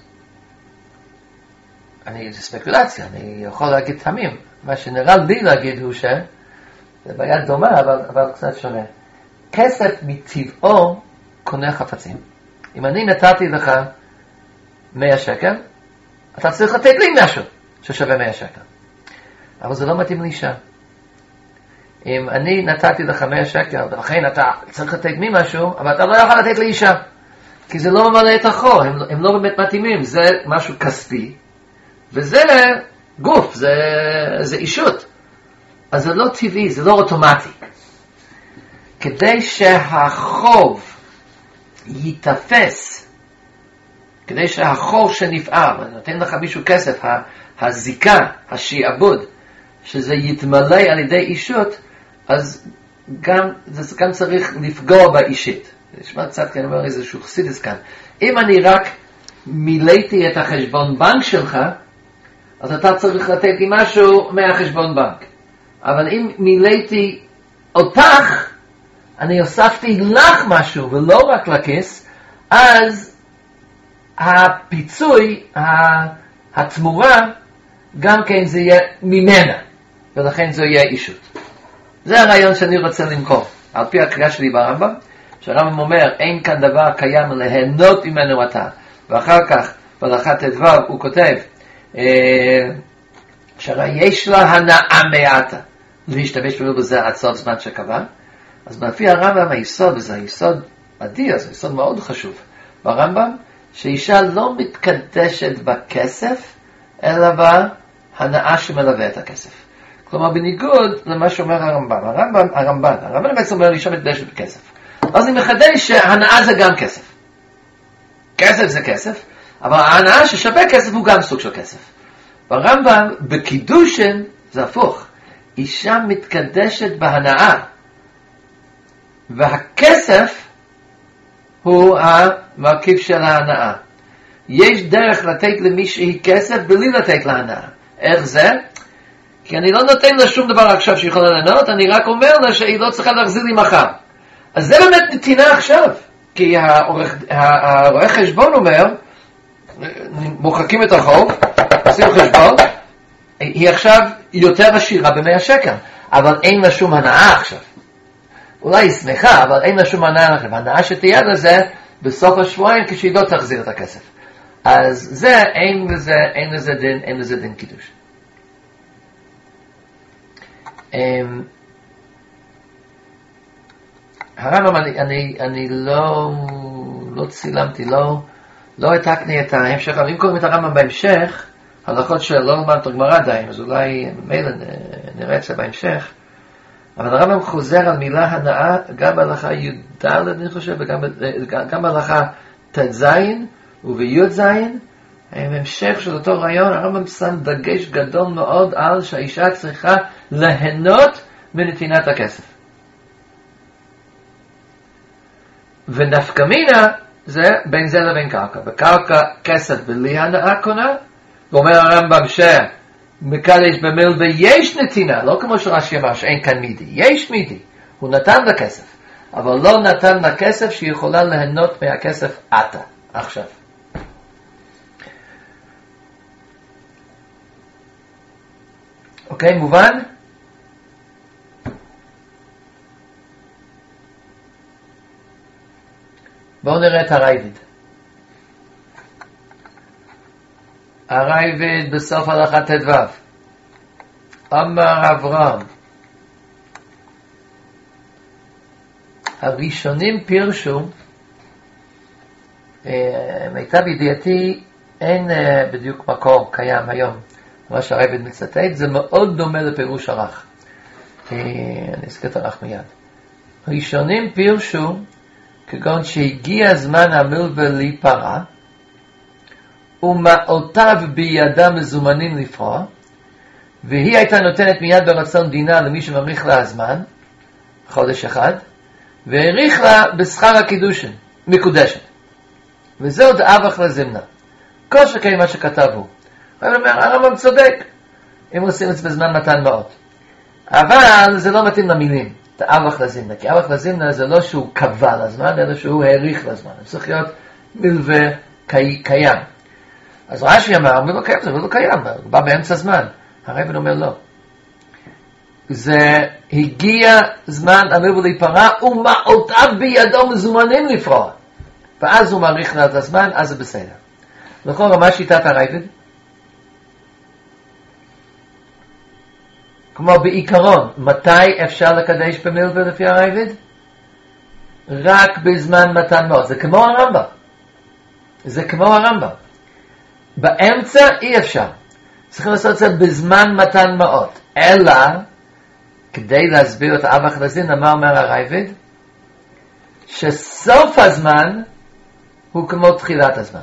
זה ספקולציה, אני יכול להגיד תמים. מה שנראה לי להגיד הוא זה בעיה דומה, אבל קצת שונה. כסף מטבעו קונה חפצים. אם אני נתתי לך 100 שקל, אתה צריך לתת לי משהו ששווה 100 שקל. אבל זה לא מתאים לאישה. אם אני נתתי לך 100 שקל, ולכן אתה צריך לתת לי משהו, אבל אתה לא יכול לתת לאישה. כי זה לא ממלא את החור, הם לא באמת מתאימים. זה משהו כספי, וזה גוף, זה אישות. אז זה לא טבעי, זה לא אוטומטי. כדי שהחוב ייתפס, כדי שהחוב שנפער, נותן לך מישהו כסף, הזיקה, השיעבוד, שזה יתמלא על ידי אישות, אז זה גם צריך לפגוע באישית. נשמע קצת, כי אני אומר איזשהו חסידס כאן. אם אני רק מילאתי את החשבון בנק שלך, אז אתה צריך לתת לי משהו מהחשבון בנק. אבל אם מילאתי אותך, אני הוספתי לך משהו ולא רק לכיס, אז הפיצוי, התמורה, גם כן זה יהיה ממנה, ולכן זה יהיה אישות. זה הרעיון שאני רוצה למכור. על פי הקריאה שלי ברמב"ם, שהרמב"ם אומר, אין כאן דבר קיים ליהנות ממנו אתה. ואחר כך, בהלכה ט"ו, הוא כותב, שהרי יש לה הנאה מעטה להשתמש בזה עד סוף זמן שקבע. אז לפי הרמב"ם היסוד, וזה היסוד אדיר, זה היסוד מאוד חשוב ברמב"ם, שאישה לא מתקדשת בכסף, אלא בהנאה שמלווה את הכסף. כלומר, בניגוד למה שאומר הרמב"ם בעצם אומר לאישה מתקדשת בכסף. אז אני מחדש שהנאה זה גם כסף. כסף זה כסף, אבל ההנאה ששווה כסף הוא גם סוג של כסף. ברמב"ם, בקידושין, זה הפוך. אישה מתקדשת בהנאה, והכסף הוא המרכיב של ההנאה. יש דרך לתת למישהי כסף בלי לתת לה הנאה. איך זה? כי אני לא נותן לה שום דבר עכשיו שיכולה ליהנות, אני רק אומר לה שהיא לא צריכה להחזיר לי מחר. אז זה באמת נתינה עכשיו. כי הרואה חשבון אומר, מוחקים את החוב, עושים חשבון, היא עכשיו יותר עשירה ב100 שקל, אבל אין לה שום הנאה עכשיו. אולי היא שמחה, אבל אין לה שום הנאה עכשיו. הנאה שתהיה לזה בסוף השבועיים כשהיא לא תחזיר את הכסף. אז זה, אין לזה דין קידוש. הרמב"ם, אני לא צילמתי, לא העתקתי את ההמשך, אבל אם קוראים את הרמב"ם בהמשך, הלכות שלא למדנו את הגמרא עדיין, אז אולי מילא נראה את זה בהמשך, אבל הרמב"ם חוזר על מילה הנאה גם בהלכה י"ד, אני חושב, וגם בהלכה ט"ז ובי"ז, המשך של אותו רעיון. הרמב"ם שם דגש גדול מאוד על שהאישה צריכה ליהנות מנתינת הכסף. ונפקא מינה זה בין זה לבין קרקע. בקרקע כסף בלי הנאה קונה, ואומר הרמב"ם שמקדש במילווה יש נתינה, לא כמו שרש"י אמר שאין כאן מידי, יש מידי, הוא נתן לה כסף, אבל לא נתן לה כסף שהיא יכולה ליהנות מהכסף עתה, עכשיו. אוקיי, מובן? בואו נראה את הרייבד. הרייבד בסוף הלכה ט"ו. אמר אברהם, הראשונים פירשו, מיטב ידיעתי אין בדיוק מקור קיים היום, מה שהרייבד מצטט, זה מאוד דומה לפירוש ערך. אני אזכר את הרח מיד. ראשונים פירשו, כגון שהגיע זמן המלווה להיפרע, ומעותיו בידה מזומנים לפרוע, והיא הייתה נותנת מיד ברצון דינה למי שממריך לה הזמן, חודש אחד, והעריך לה בשכר הקידושין, מקודשת. וזה עוד אבח לזמנה. כל שכן מה שכתב הוא. הרמב"ם צודק, אם עושים את זה בזמן מתן מעות. אבל זה לא מתאים למילים, את האבח לזמנה. כי אבח לזמנה זה לא שהוא קבע לזמן, אלא שהוא העריך לזמן. זה צריך להיות מלווה קיים. אז רש"י אמר, מלווה קיים זה מלווה קיים, הוא בא באמצע זמן. הרב אומר לא. זה הגיע זמן המלווה להיפרע, ומעותיו בידו מזומנים לפרוע. ואז הוא מעריך לה את הזמן, אז זה בסדר. לכל מה שיטת הרייבד? כמו בעיקרון, מתי אפשר לקדש במלווה לפי הרייבד? רק בזמן מתן מעות. זה כמו הרמב"ם. זה כמו הרמב"ם. באמצע אי אפשר. צריכים לעשות את זה בזמן מתן מעות. אלא, כדי להסביר את האבח לזמנה, מה אומר הרייבד? שסוף הזמן הוא כמו תחילת הזמן.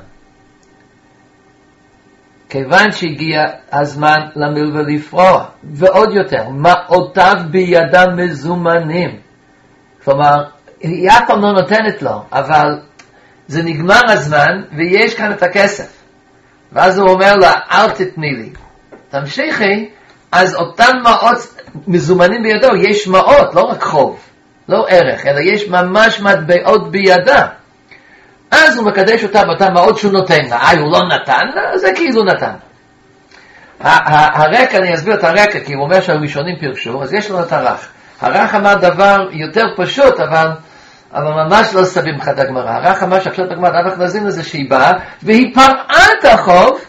כיוון שהגיע הזמן למלווה לפרוע, ועוד יותר, מעותיו בידם מזומנים. כלומר, היא אף פעם לא נותנת לו, אבל זה נגמר הזמן, ויש כאן את הכסף. ואז הוא אומר לה, אל תתני לי. תמשיכי, אז אותם מעות מזומנים בידו, יש מעות, לא רק חוב, לא ערך, אלא יש ממש מטבעות בידה. אז הוא מקדש אותה באותם מעות שהוא נותן לה. הוא לא נתן לה, זה כאילו נתן. הרקע, אני אסביר את הרקע, כי הוא אומר שהראשונים פירשו, אז יש לנו את הרח. הרח אמר דבר יותר פשוט, אבל ממש לא סביר מבחינת הגמרא. הרח אמר שהפשוט בגמרא, אבח לזמנה זה שהיא באה, והיא פרעה את החוב,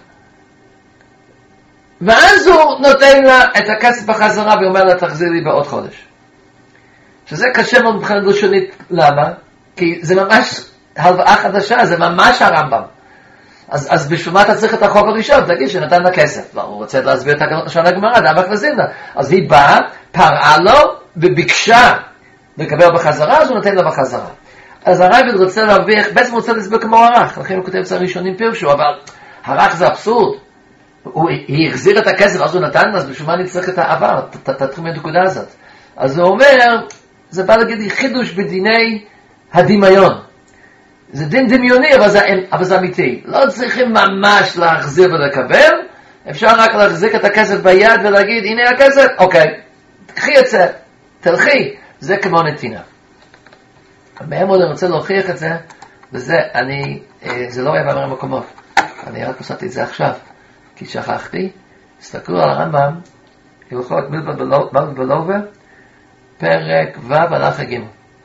ואז הוא נותן לה את הכסף בחזרה, ואומר לה, תחזיר לי בעוד חודש. שזה קשה מאוד מבחינת לשונית. למה? כי זה ממש הלוואה חדשה, זה ממש הרמב"ם. אז בשביל מה אתה צריך את החוב הראשון? תגיד שנתן לה כסף. לא, הוא רוצה להסביר את לשון הגמרא, זה אבח לזמנה. אז היא באה, פרעה לו, וביקשה לקבל בחזרה, אז הוא נותן לה בחזרה. אז הרייבד רוצה להרוויח, בעצם רוצה להסביר כמו הרח, לכן הוא כותב את הראשונים פירשו, אבל הרח זה אבסורד. היא החזיר את הכסף, אז הוא נתן, אז בשביל מה אני צריך את העבר? תתחיל מהנקודה הזאת. אז הוא אומר, זה בא להגיד חידוש בדיני הדמיון. זה דין דמיוני, אבל זה אמיתי. לא צריכים ממש להחזיר ולקבל, אפשר רק להחזיק את הכסף ביד ולהגיד, הנה הכסף, אוקיי, תקחי את זה, תלכי. זה כמו נתינה. מהם עוד אני רוצה להוכיח את זה, וזה, זה לא היה בהרבה מקומות. אני רק עשיתי את זה עכשיו, כי שכחתי. תסתכלו על הרמב"ם, הלכות מלווה בלווה, פרק ו' הלכה ג'.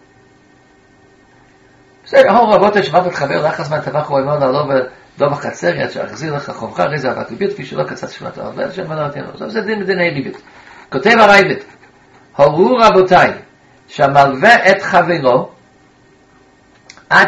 בסדר, הור רבותיי שבא ותחבר לך הזמן טבח הוא אמר להלווה לא בחצר, יד שהחזיר לך חובך, ריזה אבק ריבית, כפי שלא קצת שנת העובד, זה דין בדיני ריבית. כותב הרייבד, הורו רבותיי, שהמלווה את חברו, עד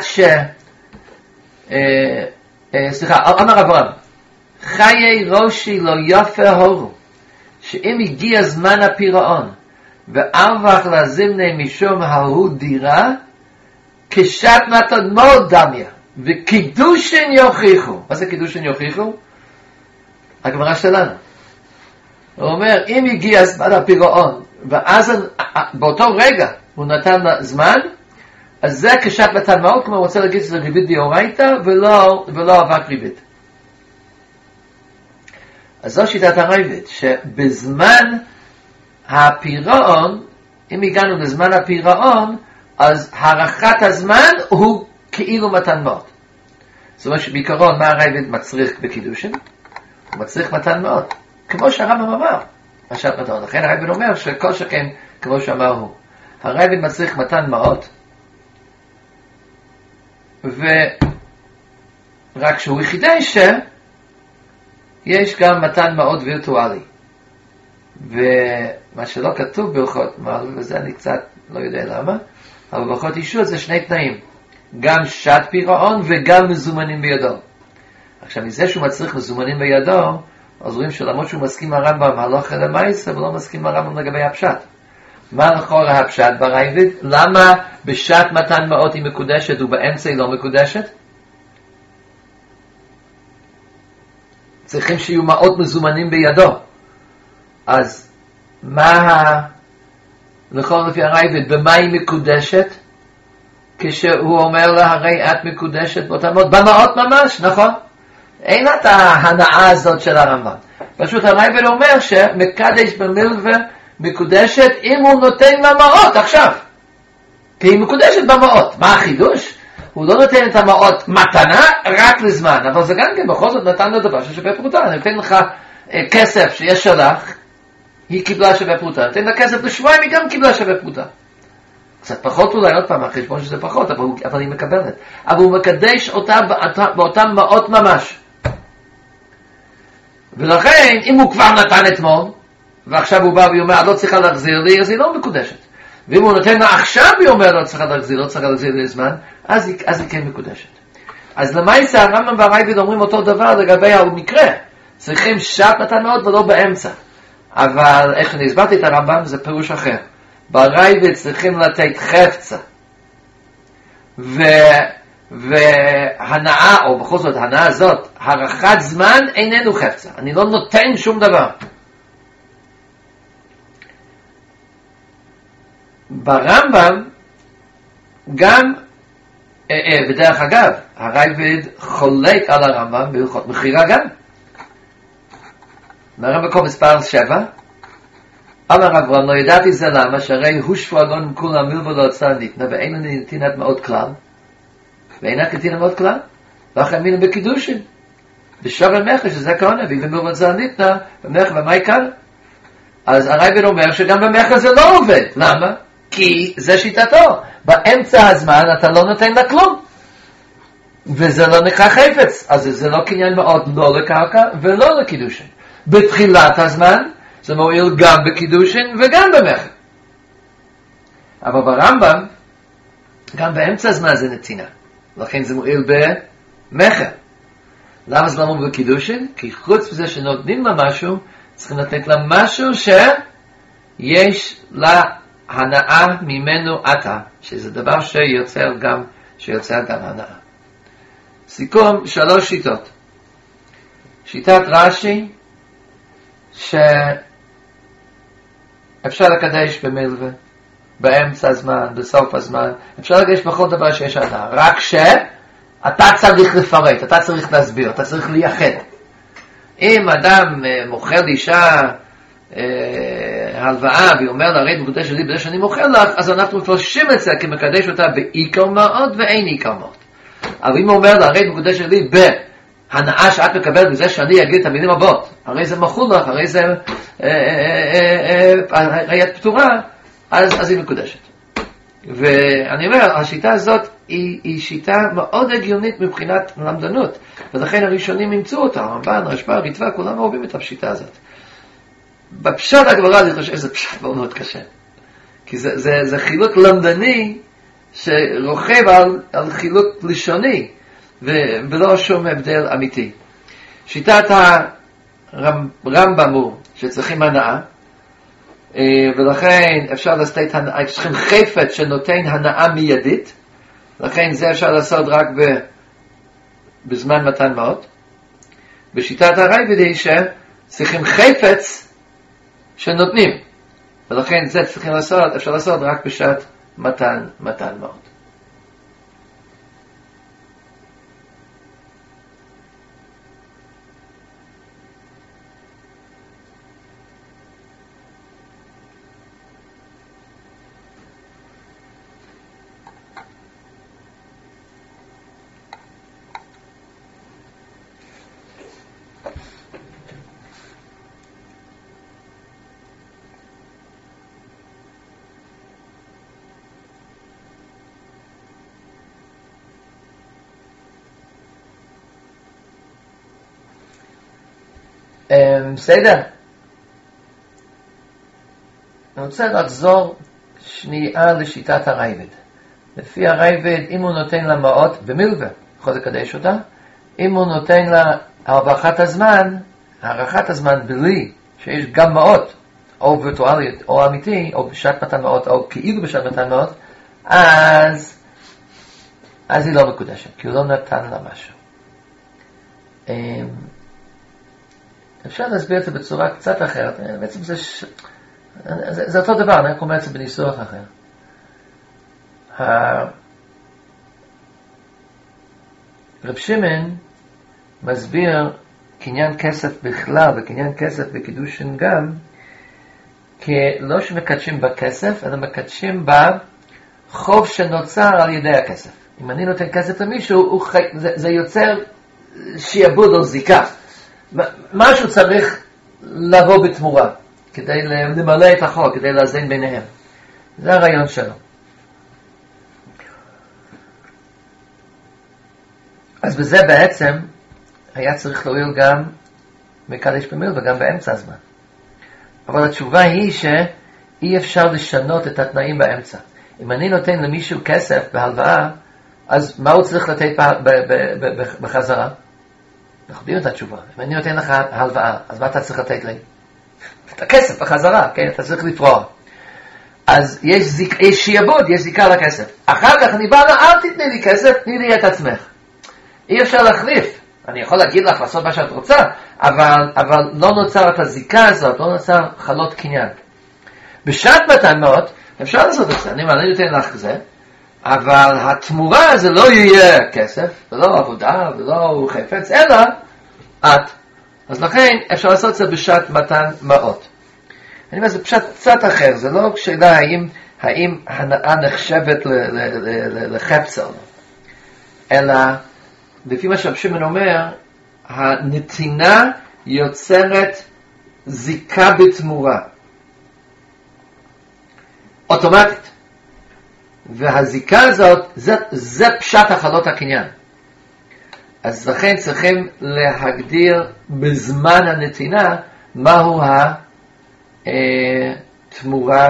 אמר אברהם, חיי ראשי לא יפה הורו, שאם הגיע זמן הפירעון, וארווח לזמנה משום ההוא דירה, כשת מתן מאוד דמיה, וקידושין יוכיחו. מה זה קידושין יוכיחו? הגמרא שלנו. הוא אומר, אם הגיע זמן הפירעון, ואז באותו רגע הוא נתן זמן, אז זה כשת מתן מאוד, כמו הוא רוצה להגיד שזה ריבית דאורייתא, ולא אבק ריבית. אז זו שיטת הרייבד, שבזמן הפירעון, אם הגענו לזמן הפירעון, אז הארכת הזמן הוא כאילו מתן מעות. זאת אומרת שבעיקרון מה הרייבד מצריך בקידושין? הוא מצריך מתן מעות. כמו שהרמב"ם אמר, משת מתן. לכן הרייבד אומר שכל שכן כמו שאמר הוא. הרייבד מצריך מתן מעות, ורק שהוא חידש שיש גם מתן מעות וירטואלי. ומה שלא כתוב בהלכות, וזה אני קצת לא יודע למה, אבל בהלכות אישות זה שני תנאים, גם שעת פירעון וגם מזומנים בידו. עכשיו מזה שהוא מצריך מזומנים בידו, אז רואים שלמרות שהוא מסכים הרמב"ם הלכה למעשה, ולא מסכים הרמב"ם לגבי הפשט. מה לכאורה הפשט ברייבד? למה בשעת מתן מעות היא מקודשת ובאמצע היא לא מקודשת? צריכים שיהיו מעות מזומנים בידו. אז מה לכאורה לפי הרייבד, במה היא מקודשת? כשהוא אומר לה, הרי את מקודשת באותה מעות, במעות ממש, נכון? אין את ההנאה הזאת של הרמב"ם. פשוט הרייבד אומר שמקדש במילווה מקודשת אם הוא נותן לה מעות עכשיו. כי היא מקודשת במעות. מה החידוש? הוא לא נותן את המעות מתנה רק לזמן, אבל זה גם כן בכל זאת נתן לו דבר ששווה פרוטה. אני נותן לך כסף שיש שלך, היא קיבלה שווה פרוטה. נותן לה כסף לשבועיים, היא גם קיבלה שווה פרוטה. קצת פחות אולי עוד פעם, החשבון שזה פחות, אבל היא מקבלת. אבל הוא מקדש אותה באותן מעות ממש. ולכן, אם הוא כבר נתן אתמול, ועכשיו הוא בא ואומר, לא צריכה להחזיר לי, אז היא לא מקודשת. ואם הוא נותן לה עכשיו, היא אומר, לא צריכה להחזיר לי זמן, אז היא כן מקודשת. אז למעשה, הרמב"ם והרייבד אומרים אותו דבר לגבי המקרה. צריכים שעת מתן מעות ולא באמצע. אבל איך שאני הסברתי את הרמב"ם, זה פירוש אחר. ברייבד צריכים לתת חפצה. והנאה, או בכל זאת, הנאה הזאת, הארכת זמן איננו חפצה. אני לא נותן שום דבר. ברמב"ם, גם, בדרך אגב, הרייבד חולק על הרמב"ם בהלכות מחירה גם. נראה מקום מספר 7, אמר אברהם, לא ידעתי זה למה, שהרי הושפו הגון כולם מלבו לא הוצאה ניתנה, ואין לנו נתינת מאות כלל, ואינה כתינה מאות כלל, ואחרי מינו בקידושים, בשווה מחר, שזה כהונה, ואם מלבו הוצאה ניתנה, במחר, ומה עיקר? אז הרייבד אומר שגם במחר זה לא עובד, למה? כי זה שיטתו, באמצע הזמן אתה לא נותן לה כלום, וזה לא נקרא חפץ, אז זה לא קניין מאות, לא לקרקע ולא לקידושים. בתחילת הזמן, זה מועיל גם בקידושין וגם במחר. אבל ברמב"ם, גם באמצע הזמן זה נתינה. לכן זה מועיל במחר. למה זה לא מועיל בקידושין? כי חוץ מזה שנותנים לה משהו, צריכים לתת לה משהו שיש לה הנאה ממנו עתה, שזה דבר שיוצר גם הנאה. סיכום, 3 שיטות. שיטת רש"י, שאפשר לקדש במלווה, באמצע הזמן, בסוף הזמן, אפשר לקדש בכל דבר שיש הנאה, רק שאתה צריך לפרט, אתה צריך להסביר, אתה צריך לייחד. אם אדם מוכר לאישה הלוואה, והיא אומר לה, הרי מקודש לי בזה שאני מוכר לך, אז אנחנו מפרשים את זה כמקדש אותה בעיקר מעות ואין עיקר מעות. אבל אם הוא אומר לה, הרי מקודש לי בהנאה שאת מקבלת בזה שאני אגיד את המילים הבאות, הרי זה מחול לך, הרי זה הרי את פתורה, אז היא מקודשת. ואני אומר, השיטה הזאת היא שיטה מאוד הגיונית מבחינת למדנות, ולכן הראשונים ימצאו אותה, הרמב"ן, רשב"א, ריטב"א, כולם אוהבים את השיטה הזאת. בפשט הגמרא אני חושב שזה פשט מאוד מאוד קשה, כי זה חילוק למדני שרוכב על חילוק לשוני, ולא שום הבדל אמיתי. שיטת הרמב"ם הוא שצריכים הנאה, ולכן אפשר לעשות הנאה, צריכים חפץ שנותן הנאה מיידית, לכן זה אפשר לעשות רק בזמן מתן מעות. בשיטת הרייבד היא שצריכים חפץ שנותנים, ולכן זה צריכים לעשות, אפשר לעשות רק בשעת מתן מעות. בסדר. אני רוצה לחזור שנייה לשיטת הרייבד. לפי הרייבד, אם הוא נותן לה מעות במלווה, יכול לקדש אותה. אם הוא נותן לה הארכת הזמן בלי שיש גם מעות, או וירטואלית, או אמיתי, או בשעת מתן מעות, או כאילו בשעת מתן מעות, אז היא לא מקודשת, כי הוא לא נתן לה משהו. אפשר להסביר את זה בצורה קצת אחרת. בעצם זה אותו דבר, אני רק אומר את זה בניסוח אחר. רב שמעון מסביר קניין כסף בכלל וקניין כסף בקידושין גם, כי לא שמקדשים בכסף, אלא מקדשים בחוב שנוצר על ידי הכסף. אם אני נותן כסף למישהו, זה יוצר שיעבוד או זיקה. משהו צריך לבוא בתמורה, כדי למלא את החוק, כדי לאזן ביניהם. זה הרעיון שלו. אז בזה בעצם היה צריך להועיל גם מקדש במיל וגם באמצע הזמן. אבל התשובה היא שאי אפשר לשנות את התנאים באמצע. אם אני נותן למישהו כסף בהלוואה, אז מה הוא צריך לתת בחזרה? אנחנו יודעים את התשובה. אם אני נותן לך הלוואה, אז מה אתה צריך לתת לי? את הכסף בחזרה, כן? אתה צריך לפרוע. אז יש שיעבוד, יש זיקה לכסף. אחר כך אני בא לה, אל תתני לי כסף, תני לי את עצמך. אי אפשר להחליף. אני יכול להגיד לך לעשות מה שאת רוצה, אבל לא נוצר את הזיקה הזאת, לא נוצר חלות קניין. בשעת מתן מעות, אפשר לעשות את זה. אני נותן לך זה, אבל התמורה זה לא יהיה כסף, ולא עבודה, ולא חפץ, אלא את. אז לכן אפשר לעשות את זה בשעת מתן מעות. אני אומר, זה פשט קצת אחר, זה לא שאלה האם הנאה נחשבת לחפץ או לא. אלא, לפי מה שרב שמעון אומר, הנתינה יוצרת זיקה בתמורה. אוטומטית. והזיקה הזאת, זה פשט החלות הקניין. אז לכן צריכים להגדיר בזמן הנתינה, מהו התמורה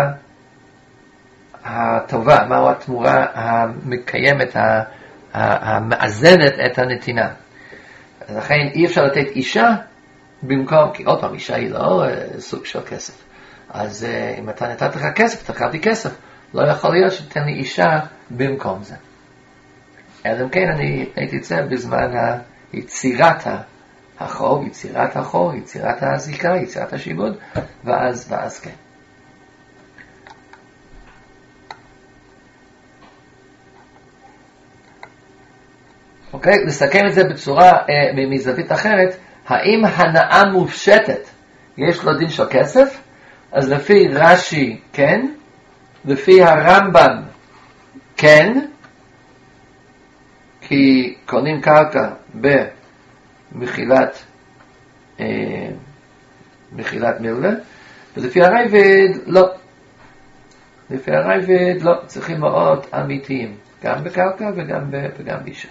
הטובה, מהו התמורה המקיימת, המאזנת את הנתינה. לכן אי אפשר לתת אישה במקום, כי עוד פעם, אישה היא לא סוג של כסף. אז אם אתה נתת לך כסף, אתה חייב לי כסף. לא יכול להיות שתתן לי אישה במקום זה. אלא אם כן אני הייתי זה בזמן יצירת החוב, יצירת הזיקה, יצירת השיבוד, ואז כן. אוקיי, לסכם את זה בצורה מזווית אחרת, האם הנאה מופשטת יש לו דין של כסף? אז לפי רש"י כן, לפי הרמב"ם כן, כי קונים קרקע במחילת מילווה, ולפי הרייבד לא. לפי הרייבד לא, צריכים מעות אמיתיים, גם בקרקע וגם באישה.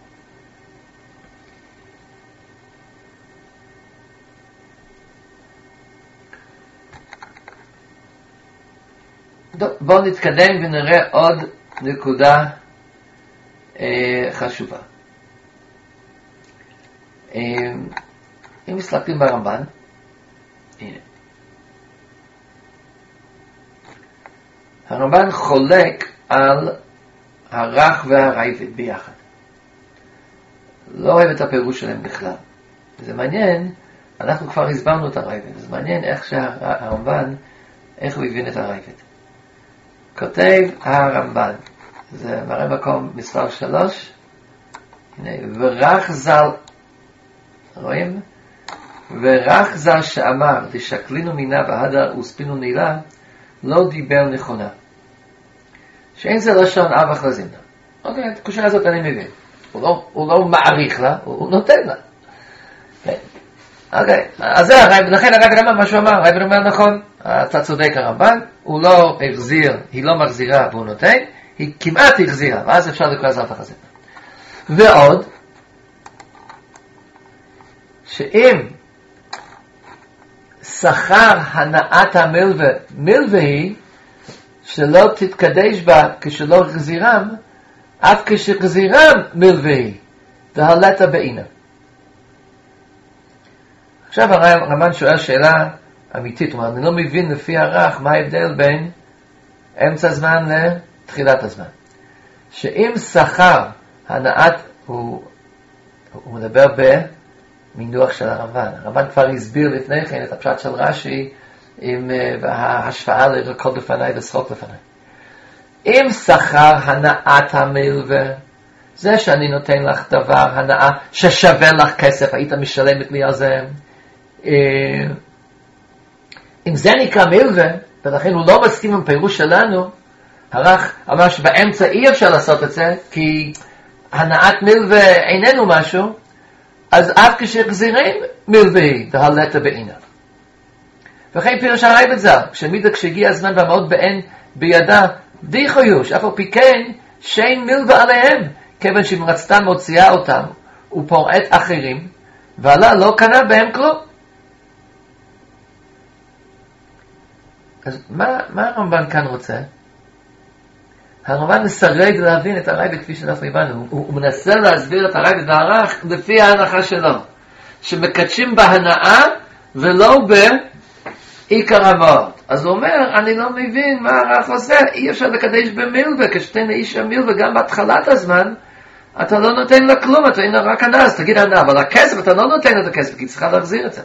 בואו נתקדם ונראה עוד נקודה חשובה. אם מסתכלים ברמב"ן, הנה. הרמב"ן חולק על הרך והרייבד ביחד. לא אוהב את הפירוש שלהם בכלל. זה מעניין, אנחנו כבר הסברנו את הרייבד, זה מעניין איך שהרמב"ן, איך הוא הבין את הרייבד. כותב הרמב"ן, זה מראה מקום מספר 3, הנה, ורח ז"ל, רואים? ורח ז"ל שאמר, תשקלינו מינה והדר וספינו נילה, לא דיבר נכונה. שאין זה לשון אבח לזימנה. אוקיי, את הקושייה הזאת אני מבין. הוא לא מעריך לה, הוא נותן לה. אוקיי, אז זה הרייבד, לכן הרייבד אמר מה שהוא אמר, הרייבד אומר נכון, אתה צודק הרמב"ן, הוא לא החזיר, היא לא מחזירה והוא נותן, היא כמעט החזירה, ואז אפשר לקרוא לזה אבח לזימנה. ועוד, שאם שכר הנאת המלווה, מלווה היא שלא תתקדש בה כשלא החזירם, אף כשחזירם מלווה היא, והלטה בעינה. עכשיו הרמב"ן שואל שאלה אמיתית. כלומר, אני לא מבין לפי הרך מה ההבדל בין אמצע הזמן לתחילת הזמן. שאם שכר הנעת, הוא מדבר במינוח של הרמב"ן. הרמב"ן כבר הסביר לפני כן את הפשט של רש"י עם ההשפעה לרקוד לפניי ושחוק לפניי. אם שכר הנעת המלווה, זה שאני נותן לך דבר הנאה ששווה לך כסף, היית משלמת לי על זה. אם זה נקרא מלווה, ולכן הוא לא מסכים עם פירוש שלנו, הרך אמר שבאמצע אי אפשר לעשות את זה, כי הנעת מלווה איננו משהו, אז אף כשהחזירים מלווה היא, דהלתה בעיניו. וכן פירוש הרייבד ז"ל, כשהגיע הזמן והמעות בעין בידה, דיחו יוש, אף על פי כן, שאין מלווה עליהם, כיוון שאם רצתה מוציאה אותם, ופורעת אחרים, ועלה לא קנה בהם כלום. אז מה הרמב"ן כאן רוצה? הרמב"ן מסרג להבין את הרייבד כפי שאנחנו הבנו. הוא מנסה להסביר את הרייבד והערך לפי ההנחה שלו, שמקדשים בהנאה ולא בעיקר המעות. אז הוא אומר, אני לא מבין מה הערך עושה, אי אפשר לקדש במלווה, כשתן איש המלווה גם בהתחלת הזמן, אתה לא נותן לה כלום, אתה אין לה רק הנאה, אז תגיד הנאה, אבל הכסף אתה לא נותן את הכסף, כי צריכה להחזיר את זה.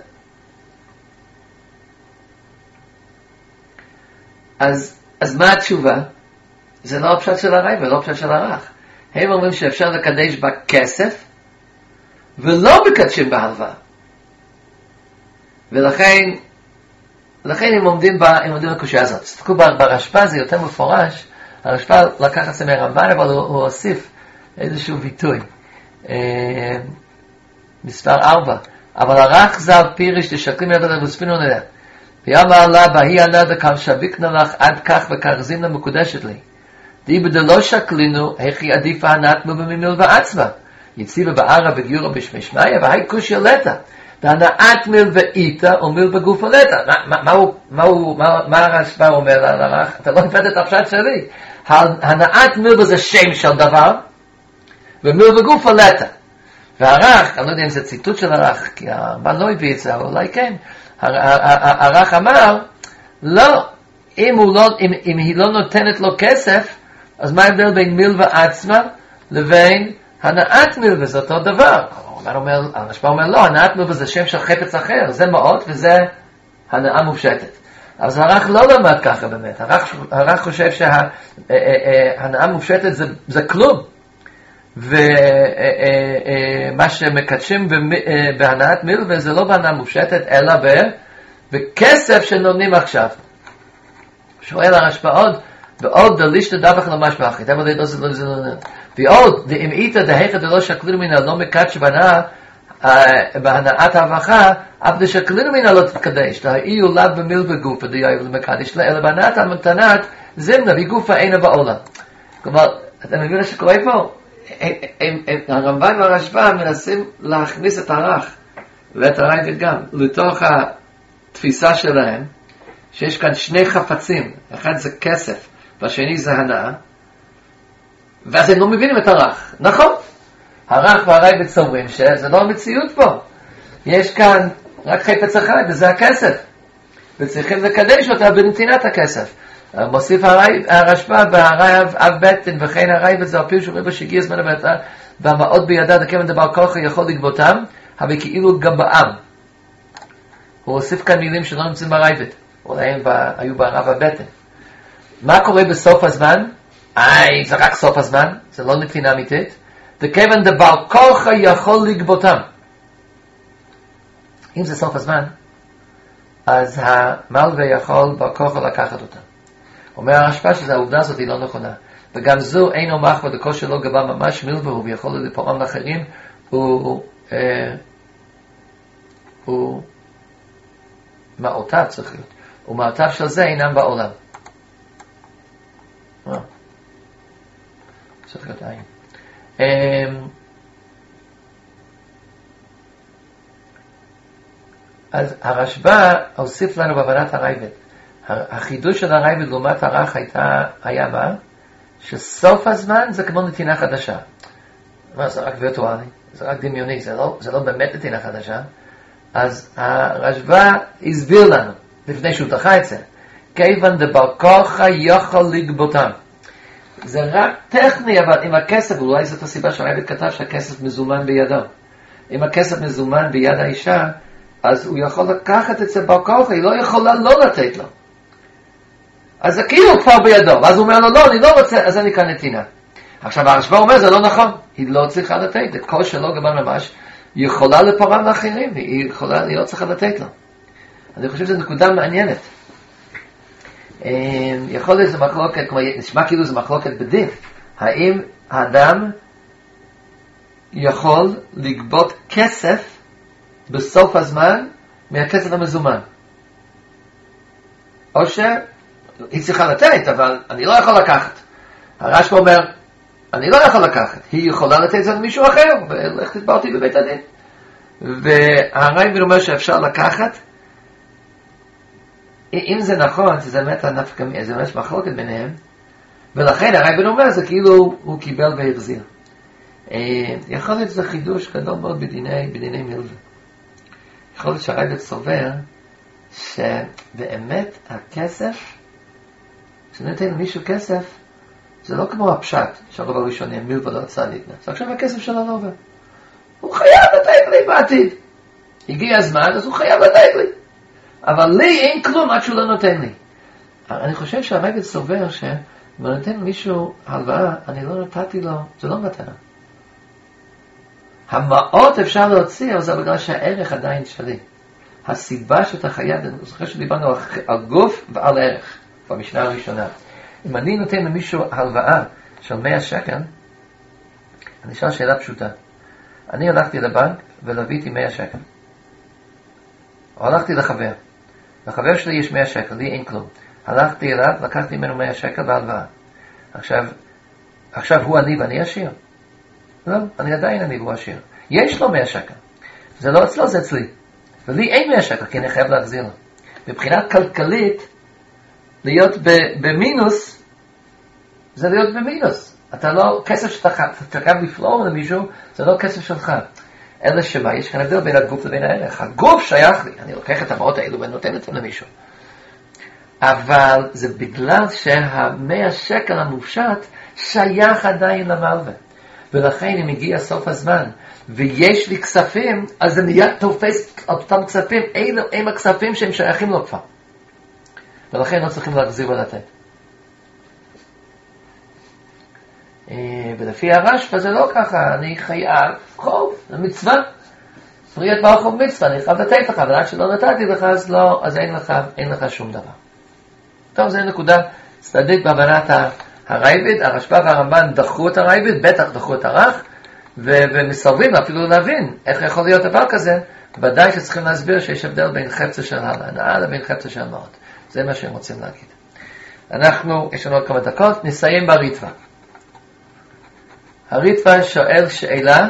אז מה התשובה? זה לא הפשט של הרייבד, ולא הפשט של הרך. הם אומרים שאפשר לקדש בכסף, ולא מקדשים בהלוואה. ולכן הם עומדים בקושיה הזאת. תסתכלו ברשב"א, זה יותר מפורש. הרשב"א לקח את זה מהרמב"ן, אבל הוא הוסיף איזשהו ביטוי. מספר 4. אבל הרך ז"ל פירש תשקלים ידע לרוספינו נדע. ויאמר לה, בהי הנדה כאן שביקנה לך עד כך וכך זימנה מקודשת לי. די בדלא שקלינו, הכי עדיפה הנעת מלווה ממלווה עצמה. יציבה בערה בגיורה בשמשמיה, והי קושיה לטה. והנעת מלווה איתה או מלווה גופה לטה. מה הרשב"א אומר על הרך? אתה לא הבנת את הפשט שלי. הנעת מלווה זה שם של דבר, ומלווה גופה לטה. והרך, אני לא יודע אם זה ציטוט של הרך, כי הרמב"ן לא הביא את זה, אבל אולי כן. הרך אמר, לא, אם היא לא נותנת לו כסף, אז מה ההבדל בין מלווה עצמה לבין הנעת מלווה? זה אותו דבר. הרשב"א אומר, לא, הנעת מלווה זה שם של חפץ אחר, זה מעות וזה הנאה מופשטת. אז הרך לא למד ככה באמת. הרך חושב שהנאה מופשטת זה כלום. ומה שמקדשים בהנאת מלווה זה לא בהנאה מופשטת, אלא בכסף שנותנים עכשיו. שואל הרשב"א ועוד דלישת דבח למש באחית, אבל זה לא ועוד, אם איתה דהיכת דלא שקלין מן לא מקדש בהנאת ההבחה, אף דשקלין מן לא תתקדש, להאי יולד במלווה גופה דייב למקדש, אלא בהנאת המתנת זמנה וגופה אינה בעולם. כלומר, אתה מבין מה שקורה פה? הרמב"ן והרשב"א מנסים להכניס את הרך ואת הרייבד גם לתוך התפיסה שלהם, שיש כאן שני חפצים, אחד זה כסף והשני זה הנאה, ואז הם לא מבינים את הרך. נכון, הרך והרייבד סוברים שזה לא המציאות פה, יש כאן רק חפץ אחד וזה הכסף, וצריכים לקדש אותה בנתינת הכסף. מוסיף הרשב"א בהרייב אב בטן, וכן הרייבד זה הפירוש שאומר שהגיע הזמן הבטה והמעות בידה דכיוון דבר ככה יכול לגבותם, אבל כאילו גבעם. הוא הוסיף כאן מילים שלא נמצאים ברייבד, אולי הם היו בהרב הבטן. מה קורה בסוף הזמן? זה רק סוף הזמן, זה לא נתינה אמיתית. דכיוון דבר ככה יכול לגבותם. אם זה סוף הזמן, אז המלווה יכול בכוחה לקחת אותם. אומר הרשב"א שהעובדה הזאת היא לא נכונה. וגם זו אינו מחווה דקוש שלא גבה ממש מלווה, ויכול לפעם לאחרים, הוא מעותיו צריך להיות. ומעותיו של זה אינם בעולם. צריך להיות עין. אז הרשב"א הוסיף לנו בהבנת הרייבד. החידוש של הרייבד לעומת הרך היה מה? שסוף הזמן זה כמו נתינה חדשה. זה רק וירטואלי, זה רק דמיוני, זה לא באמת נתינה חדשה. אז הרשב"א הסביר לנו לפני שהוא דחה את זה. כיוון דבר כוחה יכול לגבותם. זה רק טכני, אבל עם הכסף, אולי זאת הסיבה שהרייבד כתב שהכסף מזומן בידו. אם הכסף מזומן ביד האישה, אז הוא יכול לקחת את זה בר כוחה, היא לא יכולה לא לתת לו. אז זה כאילו כבר בידו, ואז הוא אומר לו, לא, אני לא רוצה, אז אני כאן נתינה. עכשיו הרשב"א אומר, זה לא נכון, היא לא צריכה לתת, את כל שלא גבל ממש, היא יכולה לפרע לאחרים, היא לא צריכה לתת לו. אני חושב שזו נקודה מעניינת. יכול להיות זה מחלוקת, נשמע כאילו זה מחלוקת בדין. האם האדם יכול לגבות כסף בסוף הזמן מהכסף המזומן? או שהיא צריכה לתת, אבל אני לא יכול לקחת. הרשב"א אומר, אני לא יכול לקחת. היא יכולה לתת את זה למישהו אחר, ולך תתבע אותי בבית הדין. והרייבד אומר שאפשר לקחת, אם זה נכון, זה באמת זה ממש מחלוקת ביניהם, ולכן הרייבד אומר, זה כאילו הוא קיבל והחזיר. יכול להיות שזה חידוש גדול מאוד בדיני מילווה. יכול להיות שהרייבד סובר שבאמת הכסף, כשנותן למישהו כסף, זה לא כמו הפשט, שהרוב הראשוני, מילווה לא רצה להתנה. אז עכשיו הכסף שלו לא עובר. הוא חייב לתת לי בעתיד. הגיע הזמן, אז הוא חייב לתת לי. אבל לי אין כלום עד שהוא לא נותן לי. אני חושב שהרייבד סובר שאם נותן למישהו הלוואה, אני לא נתתי לו, זה לא מתנה. המעות אפשר להוציא, אבל זה בגלל שהערך עדיין שלי. הסיבה שאתה חייב, אני זוכר שדיברנו על גוף ועל ערך, במשנה הראשונה. אם אני נותן למישהו הלוואה של 100 שקל, אני אשאל שאלה פשוטה. אני הלכתי לבנק ולוויתי 100 שקל. או הלכתי לחבר. לחבר שלי יש 100 שקל, לי אין כלום. הלכתי אליו, לקחתי ממנו 100 שקל בהלוואה. עכשיו הוא עני ואני עשיר? לא, אני עדיין עני והוא עשיר. יש לו 100 שקל. זה לא אצלו, זה אצלי. ולי אין 100 שקל, כי אני חייב להחזיר לו. מבחינה כלכלית, להיות במינוס, זה להיות במינוס. אתה לא, כסף שאתה חייב לפלור למישהו, זה לא כסף שלך. אלא שמה, יש כאן הבדל בין הגוף לבין הערך. הגוף שייך לי, אני לוקח את המעות האלו ונותן אותם למישהו. אבל זה בגלל שה100 שקל המופשט שייך עדיין למלווה. ולכן אם הגיע סוף הזמן, ויש לי כספים, אז זה נהיה תופס אותם כספים, אלו הם הכספים שהם שייכים לו כבר. ולכן לא צריכים להחזיר ולתת. ולפי הרשב"א זה לא ככה, אני חייב חוב, זה מצווה. פריאת בר חוב מצווה, אני חייב לתת לך, אבל עד שלא נתתי לך, אז לא, אז אין לך שום דבר. טוב, זו נקודה צדדית בהבנת הרייבד. הרשב"א והרמב"ן דחו את הרייבד, בטח דחו את הרך, ומסרבים אפילו להבין איך יכול להיות דבר כזה. ודאי שצריכים להסביר שיש הבדל בין חפצה של ההנאה לבין חפצה של המעות. זה מה שהם רוצים להגיד. יש לנו עוד כמה דקות, נסיים בריטב"א. הריטב"א שואל שאלה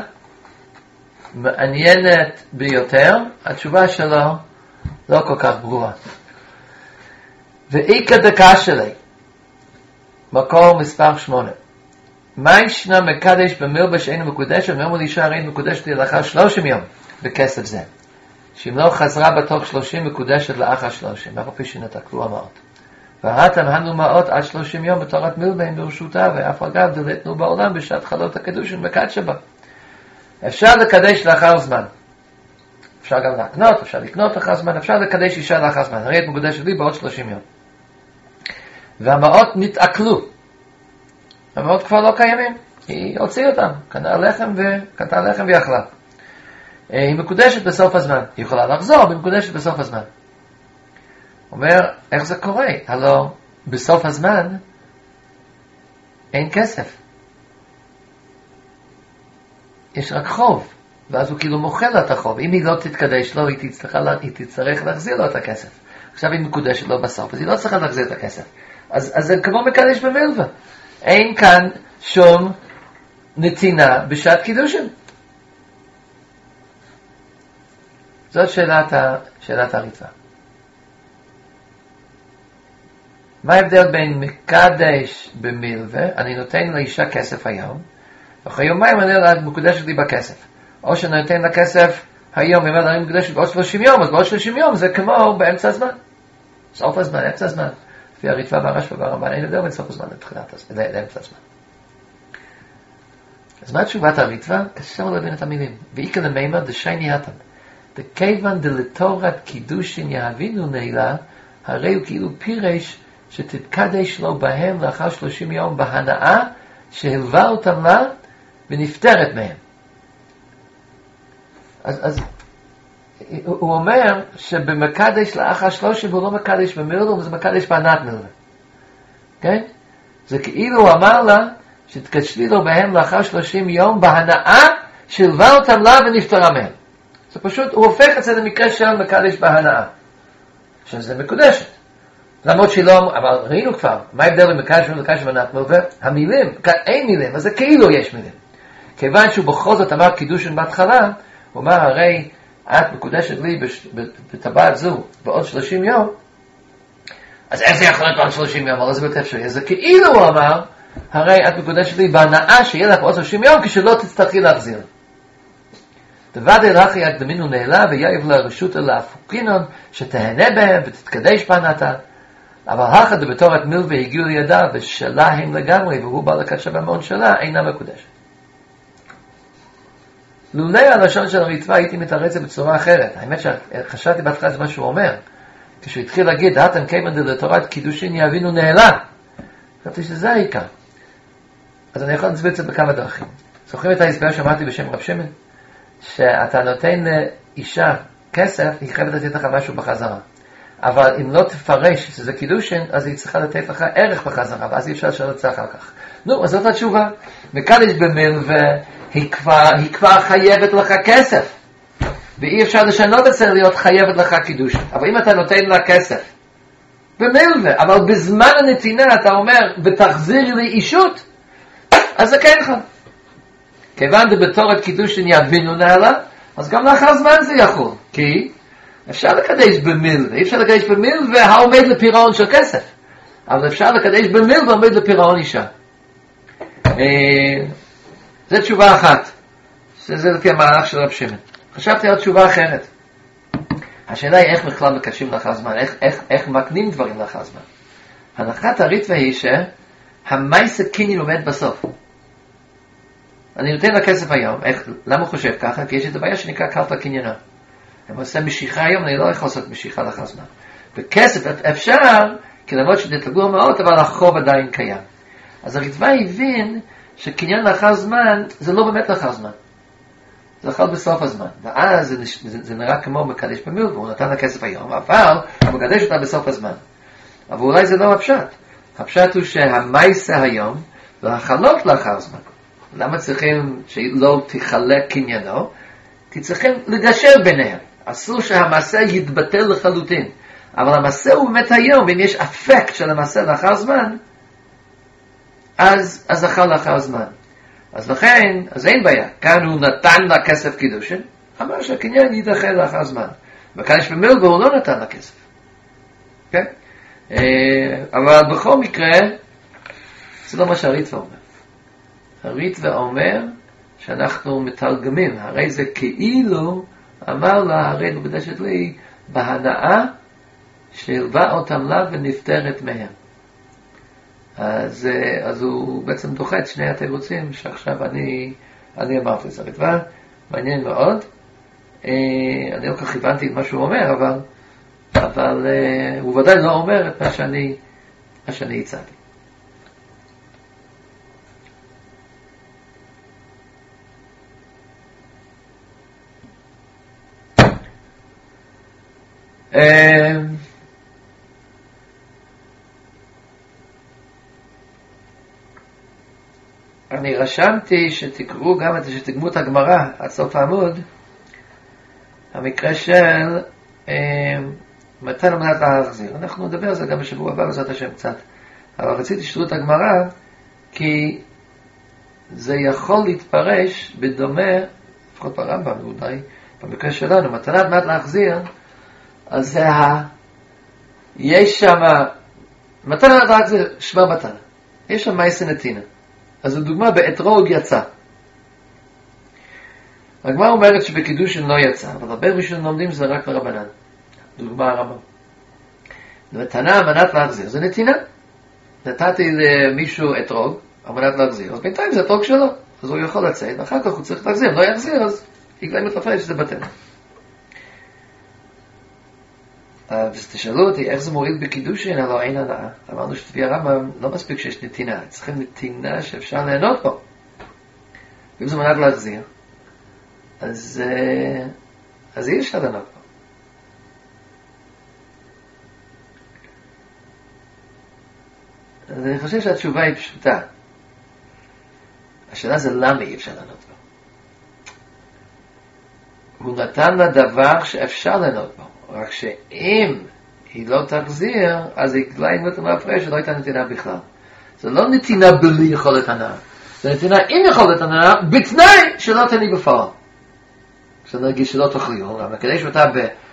מעניינת ביותר, התשובה שלו לא כל כך ברורה. ואיקא דקה שלי, מקור מספר 8. מה ישנה מקדש במילווה שאינו מקודשת, ואומר לאישה הרי מקודשת לאחר 30 יום בכסף זה. שאם לא חזרה בתוך 30 מקודשת לאחר 30, אף פי שנתקלו המעות. והתם הנו מעות עד 30 יום בתורת מילווה ברשותה, ואף אגב דלתנו בעולם בשעת חלות הקדושים מקדשה בה. אפשר לקדש לאחר זמן. אפשר גם להקנות, אפשר לקנות לאחר זמן, אפשר לקדש אישה לאחר זמן. הרי את מקודשת לי בעוד 30 יום. והמעות נתעכלו. המעות כבר לא קיימים. היא הוציאה אותם. קנתה לחם ויאכלה. היא מקודשת בסוף הזמן. היא יכולה לחזור, היא מקודשת בסוף הזמן. אומר, איך זה קורה? הלא, בסוף הזמן אין כסף. יש רק חוב. ואז הוא כאילו מוכל לה את החוב. אם היא לא תתקדש לו, היא תצטרך להחזיר לו את הכסף. עכשיו היא מקודשת לו בסוף, אז היא לא צריכה להחזיר את הכסף. אז זה כמו מקדש במילווה. אין כאן שום נתינה בשעת קידושין. זאת שאלת הריטב"א. מה ההבדל בין מקדש במילווה, אני נותן לאישה כסף היום, ואחרי יומיים אני מקודשת לי בכסף. או שאני נותן לה כסף היום, אם אני מקודשת בעוד 30 יום, אז בעוד 30 יום זה כמו באמצע הזמן. סוף הזמן, אמצע הזמן. לפי הריטב"א והרשב"א והרמב"ן, אין הבדל בין סוף הזמן לאמצע הזמן. אז מה תשובת הריטב"א? קשה מאוד להבין את המילים. ואיקא למימר דשייני הטן. דכיוון דלתורת קידושין יהבינו נעילה, הרי הוא כאילו פירש שתתקדש לו בהם לאחר 30 יום בהנאה שהלווה אותם לה ונפטרת מהם. אז הוא אומר שבמקדש לאחר 30 הוא לא מקדש במילווה, הוא מקדש בהנאת מילווה. כן? זה כאילו הוא אמר לה שתקדשי לו בהם לאחר 30 יום בהנאה שהלווה אותם לה ונפטרה מהם. זה פשוט, הוא הופך את זה למקרה של מקדש בהנאה. שזה מקודשת. למרות שהיא לא, אבל ראינו כבר, מה ההבדל בין מקדש ומקדש בהנאת מילווה? המילים, אין מילים, אז זה כאילו יש מילים. כיוון שהוא בכל זאת אמר קידושין בהתחלה, הוא אמר, הרי את מקודשת לי בטבעת זו בעוד 30 יום, אז איך זה יכול להיות בעוד 30 יום? אבל זה בלתי אפשרי. אז זה כאילו הוא אמר, הרי את מקודשת לי בהנאה שיהיה לך בעוד 30 יום, כשלא תצטרכי להחזיר. דוודאי לך יד דמינו נעלה, ויעב לרשות אלה הפוקינון, שתהנה בהם ותתקדש בהנאתה. אבל הכד בתורת מילווה הגיעו לידה, ושלה הם לגמרי, והוא בא לקדשה במעון שלה, אינה מקודשת. לולא הלשון של הריטב"א הייתי מתרץ בצורה אחרת. האמת שחשבתי בהתחלה את מה שהוא אומר. כשהוא התחיל להגיד, דעתם כיוון דלתורת קידושין יהבינו נעלה. חשבתי שזה העיקר. אז אני יכול להסביר את זה בכמה דרכים. זוכרים את ההסבר שאמרתי בשם רב שמן? שאתה נותן לאישה כסף, היא חייבת לתת לך משהו בחזרה. אבל אם לא תפרש שזה קידושין, אז היא צריכה לתת לך ערך בחזרה, ואז אי אפשר לשאול את זה אחר כך. נו, אז זאת התשובה. מקדש במילווה, היא כבר חייבת לך כסף. ואי אפשר לשנות את זה להיות חייבת לך קידושין. אבל אם אתה נותן לה כסף, במילווה, אבל בזמן הנתינה אתה אומר, ותחזיר לי אישות, אז זה כן חד. כיוון שבתורת קידושין יהבינו נעלה, אז גם לאחר זמן זה יכול. כי אפשר לקדש במילווה, אי אפשר לקדש במילווה העומד לפירעון של כסף. אבל אפשר לקדש במילווה העומד לפירעון אישה. זו תשובה אחת. זה לפי המהלך של רב שמן. חשבתי על תשובה אחרת. השאלה היא איך בכלל מקשים לאחר זמן, איך מקנים דברים לאחר זמן. הנחת הריטב"א היא שהמייסה קניין עומד בסוף. אני נותן לה כסף היום, למה הוא חושב ככה? כי יש את הבעיה שנקרא קרתא קניינה. אם עושה משיכה היום, אני לא יכול לעשות משיכה לאחר זמן. בכסף אפשר, כי למרות שתתגור מאות, אבל החוב עדיין קיים. אז הריטב"א הבין שקניין לאחר זמן, זה לא באמת לאחר זמן. זה יכול בסוף הזמן. ואז זה נראה כמו מקדש במילווה, הוא נתן לה כסף היום, אבל הוא מקדש אותה בסוף הזמן. אבל אולי זה לא הפשט. הפשט הוא שהמייסה היום, והחלות לאחר זמן. למה צריכים שלא תחלק קניינו? כי צריכים לגשר ביניהם. אסור שהמעשה יתבטל לחלוטין. אבל המעשה הוא באמת היום, אם יש אפקט של המעשה לאחר זמן, אז זכר לאחר זמן. אז לכן, אז אין בעיה. כאן הוא נתן לה כסף קידושין, אמר שהקניין יידחה לאחר זמן. בקדש במילווה הוא לא נתן לה כסף. כן? אבל בכל מקרה, זה לא מה שהריטב"א אומר. הריטב"א אומר שאנחנו מתרגמים, הרי זה כאילו אמר לה, הרי מקודשת לי בהנאה שהלווה אותם לה ונפטרת מהם. אז הוא בעצם דוחה את שני התירוצים שעכשיו אני אמרתי. זה הריטב"א מעניין מאוד. אני לא כך הבנתי את מה שהוא אומר, אבל הוא ודאי לא אומר את מה שאני הצעתי. אני רשמתי שתקראו גם שתגמו את הגמרא עד סוף העמוד, המקרה של מתן אמנת להחזיר. אנחנו נדבר על זה גם בשבוע הבא בעזרת השם קצת, אבל רציתי שתראו את הגמרא כי זה יכול להתפרש בדומה, לפחות ברמב"ם אולי, במקרה שלנו, מתן אמנת להחזיר, אז זה יש שם מתן אמנת להחזיר, שמע מתנה, יש שם מייסה נתינה. אז זו דוגמה באתרוג יצא. הגמרא אומרת שבקידושין לא יצא, אבל הרבה ראשונים לומדים זה רק לרבנן. דוגמה הרמב"ם. מתנה על מנת להחזיר, זה נתינה. נתתי למישהו אתרוג על מנת להחזיר, אז בינתיים זה אתרוג שלו, אז הוא יכול לצאת, ואחר כך הוא צריך להחזיר, אם לא יחזיר, אז יגלה מתלפי שזה בטל. אז תשאלו אותי, איך זה מועיל בקידושין, הלא אין הנאה. אמרנו שתביא הרמב"ם, לא מספיק שיש נתינה, צריכים נתינה שאפשר ליהנות בו. ואם זה מנת להחזיר, אז אי אפשר ליהנות בו. אז אני חושב שהתשובה היא פשוטה. השאלה זה למה אי אפשר ליהנות בו. הוא נתן לה דבר שאפשר ליהנות בו. רק שאם היא לא תחזיר, אז היא גלה עם אותם ההפרש שלא הייתה נתינה בכלל. זה לא נתינה בלי יכולת הנאה. זה נתינה עם יכולת הנאה, בתנאי שלא תני בפועל. שנרגיש שלא תאכלו, אבל כדי שאתה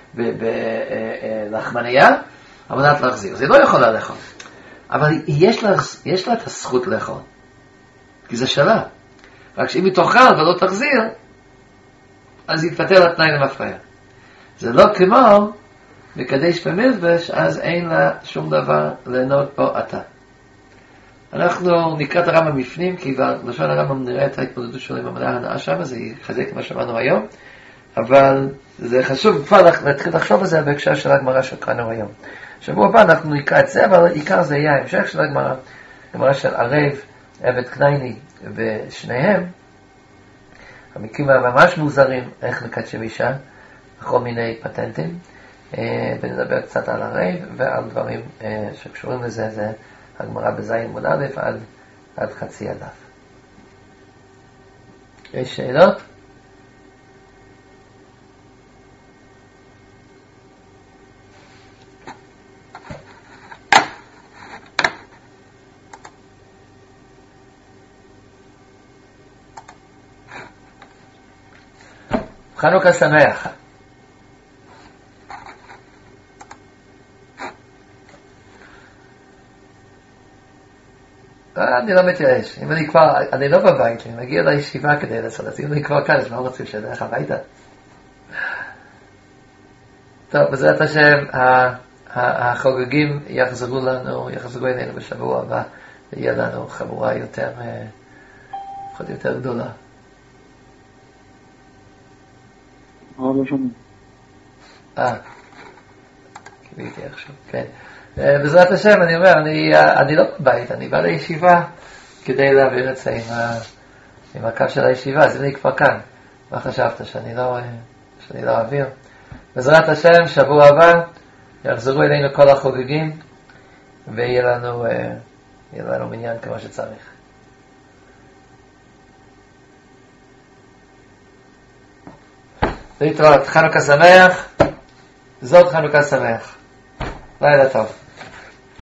בלחמניה, על מנת להחזיר. זה לא יכולה לאכול. אבל יש לה את הזכות לאכול. כי זה שלה. רק שאם היא תאכל ולא תחזיר, אז היא תפטר לתנאי למפרע. זה לא כמו מקדש במזבש, אז אין לה שום דבר ליהנות בו עתה. אנחנו נקרא את הרמב"ם בפנים, כי בלשון הרמב"ם נראה את ההתמודדות שלו עם המנה הנאה שם, זה יחזק מה שאמרנו היום, אבל זה חשוב כבר להתחיל לחשוב על זה בהקשר של הגמרא שקראנו היום. שבוע הבא אנחנו נקרא את זה, אבל עיקר זה יהיה ההמשך של הגמרא, הגמרא של ערב, עבד קנייני ושניהם, המקרים ממש מוזרים, איך מקדשים אישה, בכל מיני פטנטים, ונדבר קצת על הרב ועל דברים שקשורים לזה, זה הגמרא בזין מוד א' עד חצי הדף. יש שאלות? חנוכה שמח. אני לא מתייאש. אם אני לא בבית, אני מגיע לישיבה כדי לעשות את זה. אם אני כבר כאן, אז מה רוצים שדרך הביתה? טוב, בעזרת השם, החוגגים יחזרו אלינו בשבוע הבא, ויהיה לנו חבורה יותר גדולה. לא שומעים. קיבלתי עכשיו, כן. בעזרת השם, אני אומר, אני לא בבית, אני בא לישיבה כדי להעביר את זה עם הקו של הישיבה, אז אני כבר כאן. מה חשבת, שאני לא אעביר? בעזרת השם, שבוע הבא, יחזרו אלינו כל החוגגים, ויהיה לנו מניין כמו שצריך. להתראות, חנוכה שמח, זאת חנוכה שמח. לילה טוב.